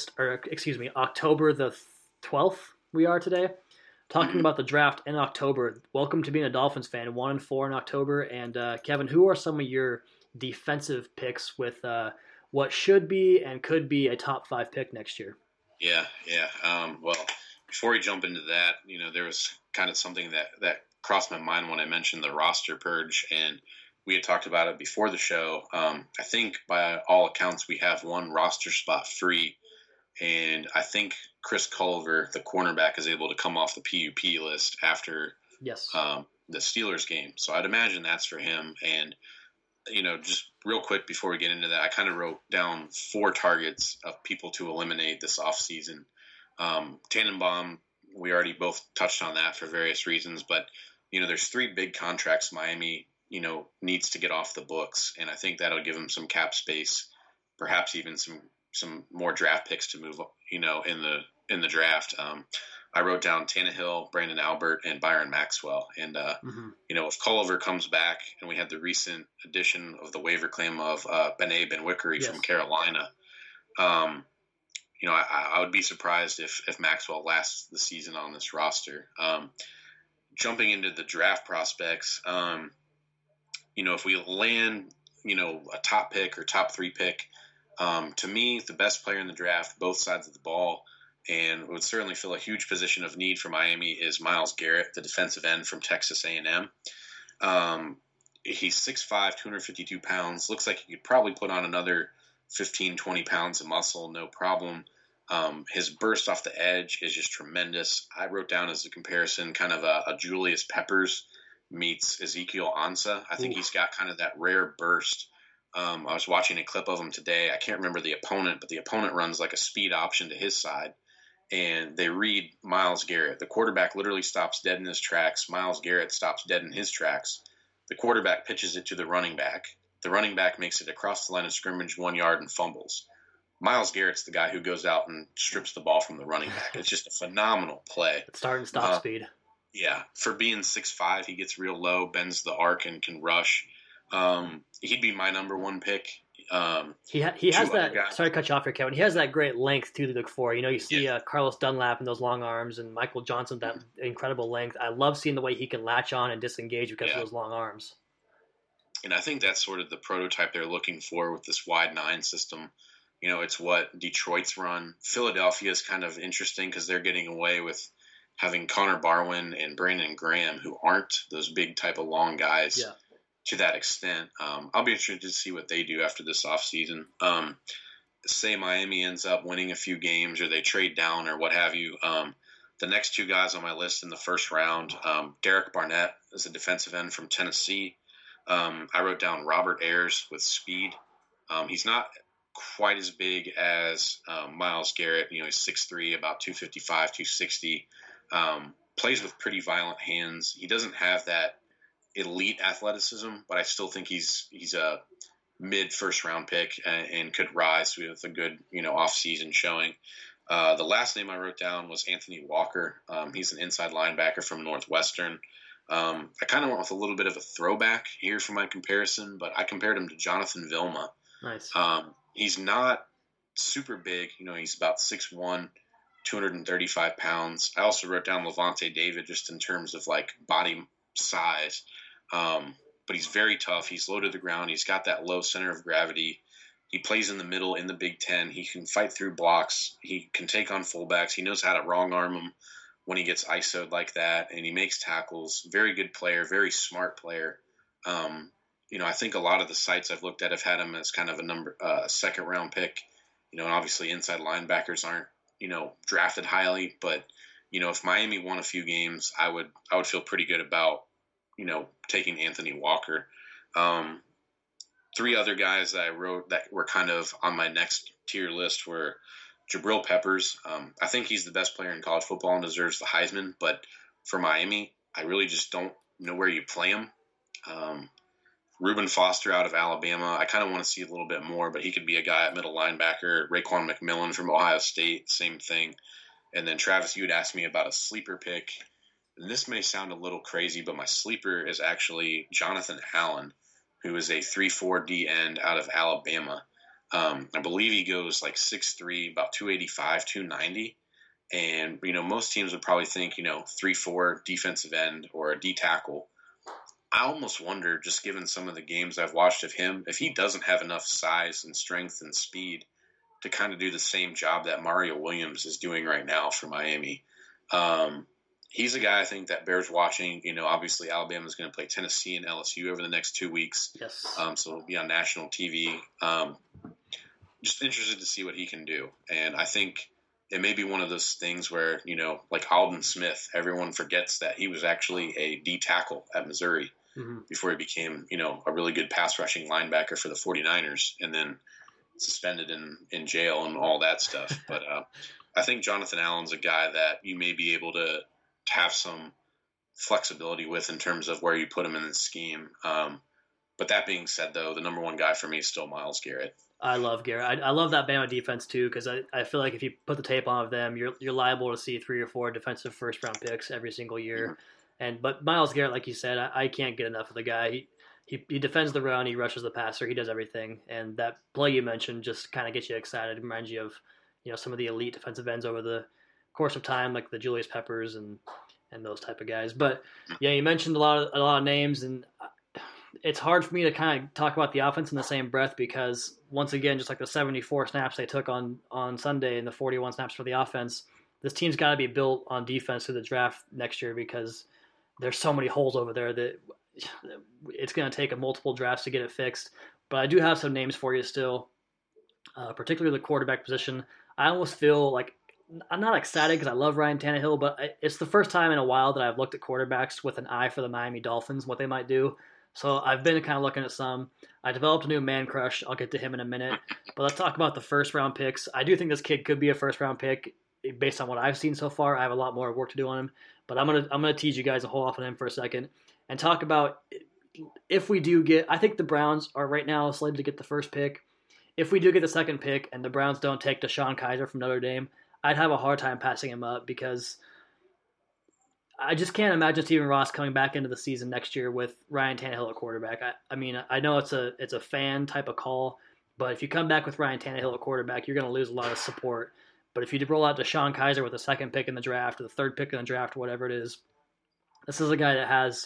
October the 12th, we are today, talking about the draft in October. Welcome to being a Dolphins fan, 1-4 in October. And Kevin, who are some of your defensive picks with what should be and could be a top 5 pick next year? Yeah. Well, before we jump into that, there was kind of something that crossed my mind when I mentioned the roster purge, and we had talked about it before the show. I think by all accounts we have one roster spot free, and I think Chris Culver, the cornerback, is able to come off the PUP list after the Steelers game. So I'd imagine that's for him. And, just real quick before we get into that, I kind of wrote down 4 targets of people to eliminate this offseason. Tannenbaum, we already both touched on that for various reasons, but, there's 3 big contracts Miami needs to get off the books. And I think that'll give him some cap space, perhaps even some some more draft picks to move, in the draft. I wrote down Tannehill, Brandon Albert, and Byron Maxwell. And, if Culliver comes back, and we had the recent addition of the waiver claim of Bené Benwickery from Carolina, I would be surprised if Maxwell lasts the season on this roster. Jumping into the draft prospects, if we land, a top pick or top 3 pick, to me, the best player in the draft, both sides of the ball, and would certainly fill a huge position of need for Miami, is Myles Garrett, the defensive end from Texas A&M. He's 6'5", 252 pounds. Looks like he could probably put on another 15, 20 pounds of muscle, no problem. His burst off the edge is just tremendous. I wrote down as a comparison kind of a Julius Peppers meets Ezekiel Ansah. I think he's got kind of that rare burst. I was watching a clip of him today. I can't remember the opponent, but the opponent runs like a speed option to his side, and they read Myles Garrett. The quarterback literally stops dead in his tracks. Myles Garrett stops dead in his tracks. The quarterback pitches it to the running back. The running back makes it across the line of scrimmage 1 yard and fumbles. Myles Garrett's the guy who goes out and strips the ball from the running back. It's just a phenomenal play. Start and stop speed. Yeah. For being 6'5", he gets real low, bends the arc, and can rush. He'd be my number 1 pick. He has that. Sorry to cut you off here, Kevin. He has that great length too to look for. You see Carlos Dunlap and those long arms, and Michael Johnson that incredible length. I love seeing the way he can latch on and disengage because of those long arms. And I think that's sort of the prototype they're looking for with this wide 9 system. It's what Detroit's run. Philadelphia is kind of interesting because they're getting away with having Connor Barwin and Brandon Graham, who aren't those big type of long guys to that extent. I'll be interested to see what they do after this offseason. Say Miami ends up winning a few games or they trade down or what have you. The next 2 guys on my list in the first round, Derek Barnett is a defensive end from Tennessee. I wrote down Robert Ayers with speed. He's not quite as big as Myles Garrett. He's 6'3", about 255, 260. Plays with pretty violent hands. He doesn't have that elite athleticism, but I still think he's a mid first round pick and could rise with a good off season showing. The last name I wrote down was Anthony Walker. He's an inside linebacker from Northwestern. I kind of went with a little bit of a throwback here for my comparison, but I compared him to Jonathan Vilma. Nice. He's not super big. He's about 6'1", 235 pounds. I also wrote down Levante David just in terms of like body size. But he's very tough. He's low to the ground. He's got that low center of gravity. He plays in the middle in the Big Ten. He can fight through blocks. He can take on fullbacks. He knows how to wrong arm them when he gets ISO'd like that, and he makes tackles. Very good player, very smart player. I think a lot of the sites I've looked at have had him as kind of a second round pick. And obviously inside linebackers aren't, drafted highly, but if Miami won a few games, I would feel pretty good about, taking Anthony Walker. 3 other guys that I wrote that were kind of on my next tier list were Jabril Peppers. I think he's the best player in college football and deserves the Heisman, but for Miami, I really just don't know where you play him. Reuben Foster out of Alabama, I kind of want to see a little bit more, but he could be a guy at middle linebacker. Raekwon McMillan from Ohio State, same thing. And then Travis, you had asked me about a sleeper pick. And this may sound a little crazy, but my sleeper is actually Jonathan Allen, who is a 3-4 D end out of Alabama. I believe he goes like 6'3", about 285, 290. And, most teams would probably think, 3-4 defensive end or a D tackle. I almost wonder, just given some of the games I've watched of him, if he doesn't have enough size and strength and speed to kind of do the same job that Mario Williams is doing right now for Miami. He's a guy I think that bears watching. Obviously Alabama's going to play Tennessee and LSU over the next 2 weeks. Yes. So it'll be on national TV. Just interested to see what he can do. And I think it may be one of those things where, like Aldon Smith, everyone forgets that he was actually a D tackle at Missouri before he became, a really good pass rushing linebacker for the 49ers and then suspended in jail and all that stuff. But I think Jonathan Allen's a guy that you may be able to have some flexibility with in terms of where you put him in the scheme. But that being said, though, the number 1 guy for me is still Myles Garrett. I love Garrett. I love that Bama defense too, because I feel like if you put the tape on of them, you're liable to see 3 or 4 defensive first round picks every single year. But Myles Garrett, like you said, I can't get enough of the guy. He defends the run, he rushes the passer, he does everything. And that play you mentioned just kind of gets you excited. It reminds you of some of the elite defensive ends over the course of time, like the Julius Peppers and those type of guys. But yeah, you mentioned a lot of names, and it's hard for me to kind of talk about the offense in the same breath because, once again, just like the 74 snaps they took on Sunday and the 41 snaps for the offense, this team's got to be built on defense through the draft next year because there's so many holes over there that it's going to take multiple drafts to get it fixed. But I do have some names for you still, particularly the quarterback position. I almost feel like I'm not excited because I love Ryan Tannehill, but it's the first time in a while that I've looked at quarterbacks with an eye for the Miami Dolphins, what they might do. So I've been kind of looking at some. I developed a new man crush. I'll get to him in a minute. But let's talk about the first-round picks. I do think this kid could be a first-round pick based on what I've seen so far. I have a lot more work to do on him. But I'm gonna tease you guys a whole off on him for a second and talk about if we do get – I think the Browns are right now slated to get the first pick. If we do get the second pick and the Browns don't take DeShone Kizer from Notre Dame, I'd have a hard time passing him up because I just can't imagine Stephen Ross coming back into the season next year with Ryan Tannehill at quarterback. I mean, I know it's a fan type of call, but if you come back with Ryan Tannehill at quarterback, you're going to lose a lot of support. But if you roll out DeShone Kizer with the second pick in the draft or the third pick in the draft, whatever it is, this is a guy that has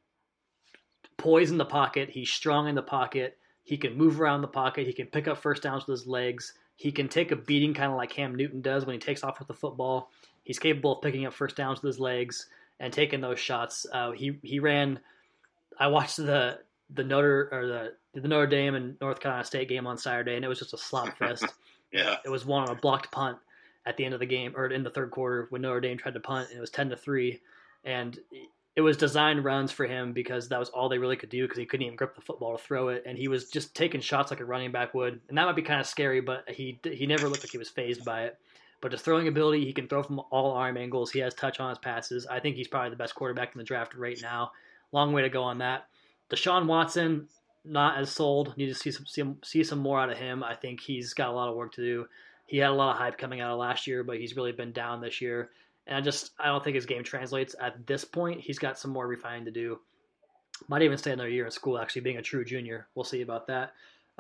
poise in the pocket. He's strong in the pocket. He can move around the pocket. He can pick up first downs with his legs. He can take a beating kind of like Cam Newton does when he takes off with the football. He's capable of picking up first downs with his legs and taking those shots. He ran. I watched the Notre Dame and North Carolina State game on Saturday, and it was just a slop fest. Yeah, it was one on a blocked punt at the end of the game, or in the third quarter when Notre Dame tried to punt, and it was 10-3, and it was designed runs for him because that was all they really could do because he couldn't even grip the football to throw it, and he was just taking shots like a running back would, and that might be kind of scary, but he never looked like he was fazed by it. But his throwing ability, he can throw from all arm angles. He has touch on his passes. I think he's probably the best quarterback in the draft right now. Long way to go on that. Deshaun Watson, not as sold. Need to see some more out of him. I think he's got a lot of work to do. He had a lot of hype coming out of last year, but he's really been down this year. And I don't think his game translates at this point. He's got some more refining to do. Might even stay another year in school, actually, being a true junior. We'll see about that.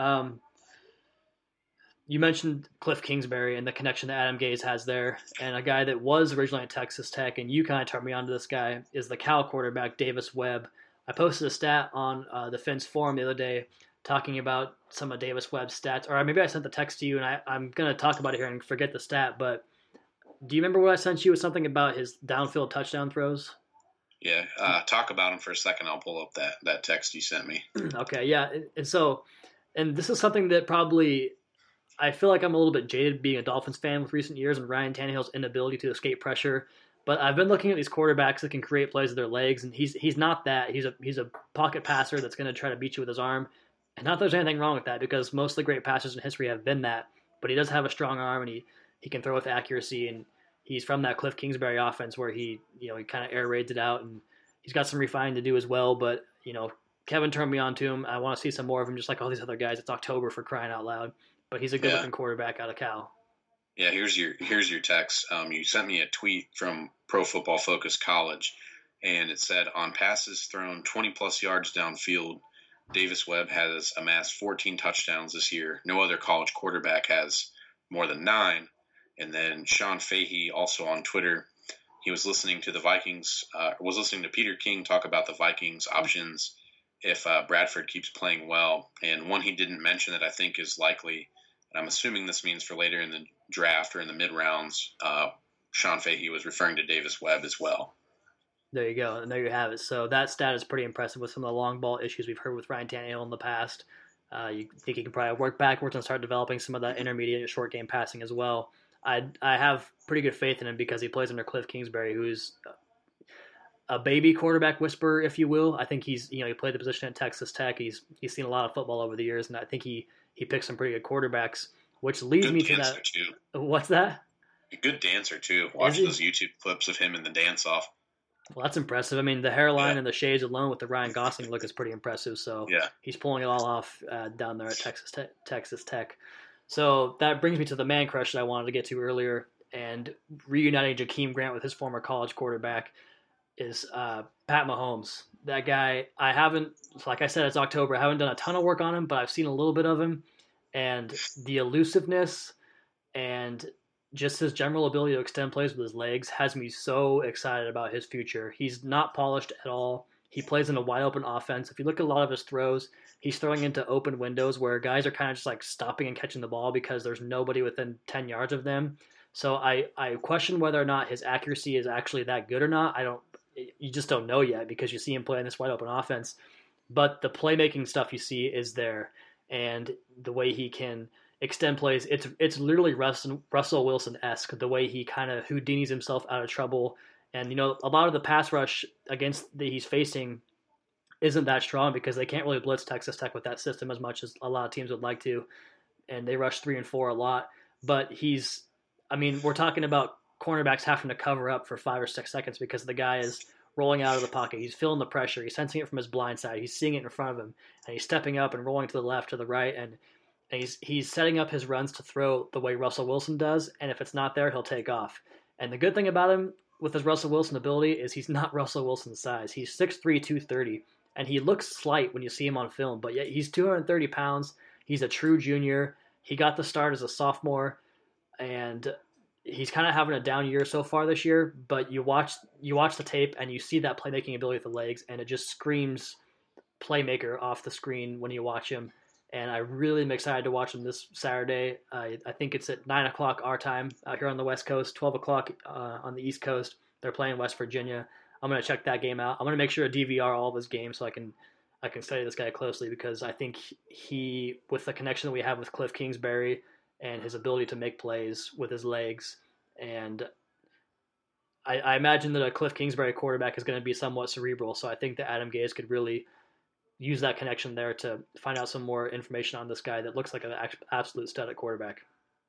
You mentioned Cliff Kingsbury and the connection that Adam Gase has there. And a guy that was originally at Texas Tech, and you kind of turned me on to this guy, is the Cal quarterback, Davis Webb. I posted a stat on the Fins forum the other day talking about some of Davis Webb's stats. Or maybe I sent the text to you, and I'm going to talk about it here and forget the stat. But do you remember what I sent you? It was something about his downfield touchdown throws? Yeah. Talk about him for a second. I'll pull up that text you sent me. Okay, yeah. And this is something that probably – I feel like I'm a little bit jaded being a Dolphins fan with recent years and Ryan Tannehill's inability to escape pressure. But I've been looking at these quarterbacks that can create plays with their legs, and he's not that. He's a pocket passer that's going to try to beat you with his arm. And not that there's anything wrong with that because most of the great passers in history have been that. But he does have a strong arm, and he can throw with accuracy. And he's from that Cliff Kingsbury offense where he kind of air raids it out, and he's got some refining to do as well. But Kevin turned me on to him. I want to see some more of him, just like all these other guys. It's October, for crying out loud. But he's a good-looking quarterback out of Cal. Yeah, here's your text. You sent me a tweet from Pro Football Focus College, and it said, on passes thrown 20-plus yards downfield, Davis Webb has amassed 14 touchdowns this year. No other college quarterback has more than 9. And then Sean Fahey, also on Twitter, he was listening to the Vikings, was listening to Peter King talk about the Vikings options if Bradford keeps playing well. And one he didn't mention that I think is likely, and I'm assuming this means for later in the draft or in the mid-rounds, Sean Fahey was referring to Davis Webb as well. There you go, and there you have it. So that stat is pretty impressive with some of the long ball issues we've heard with Ryan Tannehill in the past. You think he can probably work backwards and start developing some of that intermediate and short game passing as well. I have pretty good faith in him because he plays under Cliff Kingsbury, who's a baby quarterback whisperer, if you will. I think he played the position at Texas Tech. He's seen a lot of football over the years, and I think he picked some pretty good quarterbacks, which leads me to that. Too. What's that? A good dancer too. Watch those YouTube clips of him in the dance off. Well, that's impressive. I mean, the hairline and the shades alone with the Ryan Gosling look is pretty impressive. So he's pulling it all off down there at Texas Tech. So that brings me to the man crush that I wanted to get to earlier, and reuniting Jakeem Grant with his former college quarterback is Pat Mahomes. That guy, I haven't, like I said, it's October. I haven't done a ton of work on him, but I've seen a little bit of him, and the elusiveness and just his general ability to extend plays with his legs has me so excited about his future. He's not polished at all. He plays in a wide open offense. If you look at a lot of his throws, he's throwing into open windows where guys are kind of just like stopping and catching the ball because there's nobody within 10 yards of them. So I question whether or not his accuracy is actually that good or not. You just don't know yet because you see him play in this wide open offense. But the playmaking stuff you see is there, and the way he can extend plays, it's literally Russell Wilson-esque, the way he kind of Houdini's himself out of trouble. And, a lot of the pass rush that he's facing isn't that strong because they can't really blitz Texas Tech with that system as much as a lot of teams would like to. And they rush 3 and 4 a lot. But we're talking about cornerbacks having to cover up for 5 or 6 seconds because the guy is rolling out of the pocket. He's feeling the pressure. He's sensing it from his blind side. He's seeing it in front of him. And he's stepping up and rolling to the left, to the right. And he's setting up his runs to throw the way Russell Wilson does. And if it's not there, he'll take off. And the good thing about him with his Russell Wilson ability is he's not Russell Wilson's size. He's 6'3", 230. And he looks slight when you see him on film. But yet he's 230 pounds. He's a true junior. He got the start as a sophomore. And he's kind of having a down year so far this year, but you watch the tape and you see that playmaking ability with the legs, and it just screams playmaker off the screen when you watch him. And I really am excited to watch him this Saturday. I think it's at 9 o'clock our time out here on the West Coast, 12 o'clock on the East Coast. They're playing West Virginia. I'm going to check that game out. I'm going to make sure to DVR all of his games so I can study this guy closely, because I think he, with the connection that we have with Cliff Kingsbury and his ability to make plays with his legs, and I imagine that a Cliff Kingsbury quarterback is going to be somewhat cerebral, so I think that Adam Gase could really use that connection there to find out some more information on this guy that looks like an absolute stud at quarterback.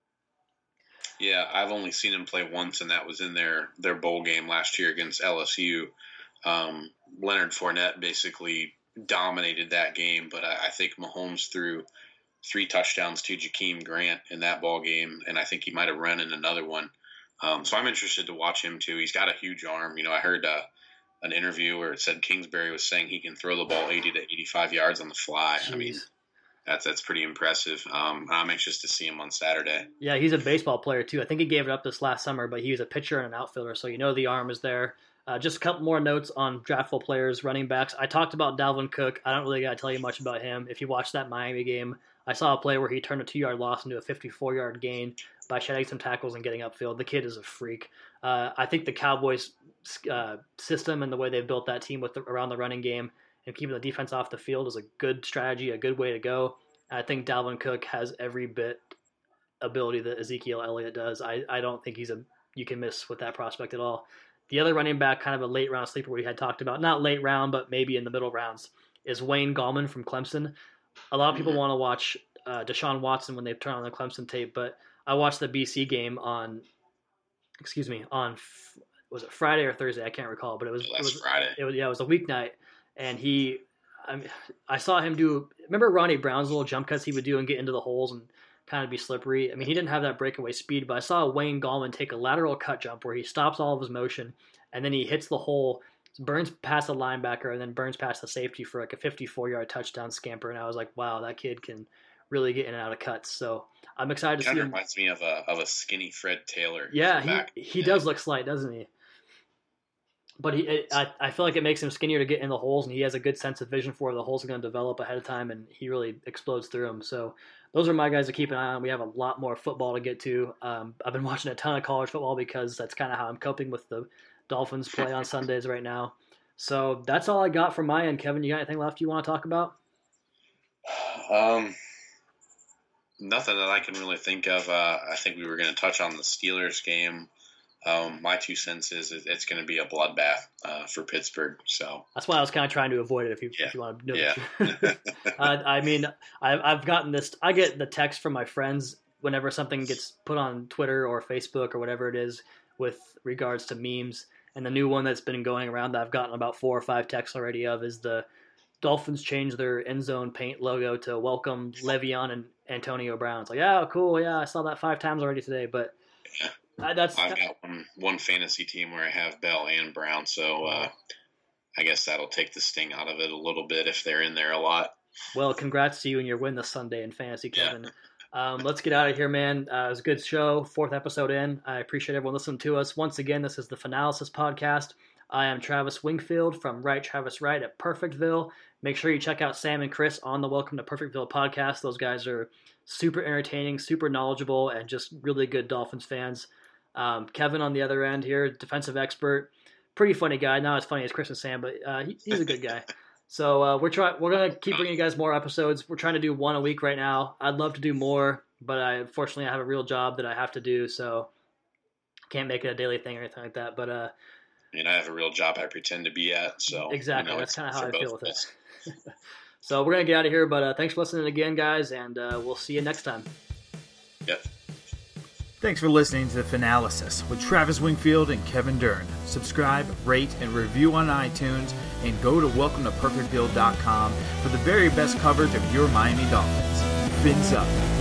Yeah, I've only seen him play once, and that was in their bowl game last year against LSU. Leonard Fournette basically dominated that game, but I think Mahomes threw 3 touchdowns to Jakeem Grant in that ball game, and I think he might have run in another one. So I'm interested to watch him too. He's got a huge arm. I heard an interview where it said Kingsbury was saying he can throw the ball 80 to 85 yards on the fly. Jeez. I mean, that's pretty impressive. I'm anxious to see him on Saturday. Yeah, he's a baseball player too. I think he gave it up this last summer, but he was a pitcher and an outfielder, so the arm is there. Just a couple more notes on draftable players, running backs. I talked about Dalvin Cook. I don't really got to tell you much about him. If you watch that Miami game, I saw a play where he turned a 2-yard loss into a 54-yard gain by shedding some tackles and getting upfield. The kid is a freak. I think the Cowboys' system and the way they've built that team around the running game and keeping the defense off the field is a good strategy, a good way to go. I think Dalvin Cook has every bit ability that Ezekiel Elliott does. I don't think you can miss with that prospect at all. The other running back, kind of a late round sleeper we had talked about, not late round, but maybe in the middle rounds, is Wayne Gallman from Clemson. A lot of people want to watch Deshaun Watson when they turn on the Clemson tape, but I watched the BC game on was it Friday or Thursday? I can't recall, but it was Friday. It was a weeknight, and I saw him do. Remember Ronnie Brown's little jump cuts he would do and get into the holes and kind of be slippery. I mean, he didn't have that breakaway speed, but I saw Wayne Gallman take a lateral cut jump where he stops all of his motion and then he hits the hole, burns past the linebacker, and then burns past the safety for like a 54-yard touchdown scamper. And I was like, wow, that kid can really get in and out of cuts. So I'm excited to see him. Reminds me of a skinny Fred Taylor. Yeah, he does look slight, doesn't he? But I feel like it makes him skinnier to get in the holes, and he has a good sense of vision for where the holes are going to develop ahead of time, and he really explodes through them. So those are my guys to keep an eye on. We have a lot more football to get to. I've been watching a ton of college football because that's kind of how I'm coping with the Dolphins play on Sundays right now. So that's all I got from my end. Kevin, you got anything left you want to talk about? Nothing that I can really think of. I think we were going to touch on the Steelers game. My 2 cents is it's going to be a bloodbath for Pittsburgh. So that's why I was kind of trying to avoid it. If you want to know the truth. I mean, I've gotten this. I get the text from my friends whenever something gets put on Twitter or Facebook or whatever it is with regards to memes, And the new one that's been going around that I've gotten about 4 or 5 texts already of is the Dolphins changed their end zone paint logo to welcome Le'Veon and Antonio Brown. It's like, yeah, cool. Yeah, I saw that 5 times already today. But I've got one fantasy team where I have Bell and Brown, so I guess that'll take the sting out of it a little bit if they're in there a lot. Well, congrats to you and your win this Sunday in fantasy, Kevin. Let's get out of here, man. It was a good show. 4th episode in. I appreciate everyone listening to us. Once again, this is the Finalysis Podcast. I am Travis Wingfield from Right Travis Right at Perfectville. Make sure you check out Sam and Chris on the Welcome to Perfectville podcast. Those guys are super entertaining, super knowledgeable, and just really good Dolphins fans. Kevin on the other end here, defensive expert. Pretty funny guy. Not as funny as Chris and Sam, but he's a good guy. So we're going to keep bringing you guys more episodes. We're trying to do 1 a week right now. I'd love to do more, but unfortunately I have a real job that I have to do, so can't make it a daily thing or anything like that. But I have a real job I pretend to be at, so exactly, that's kind of how I feel with it. So we're going to get out of here, but thanks for listening again, guys, and we'll see you next time. Yep. Thanks for listening to The Finalysis with Travis Wingfield and Kevin Dern. Subscribe, rate, and review on iTunes, and go to WelcomeToPerfectville.com for the very best coverage of your Miami Dolphins. Fins up.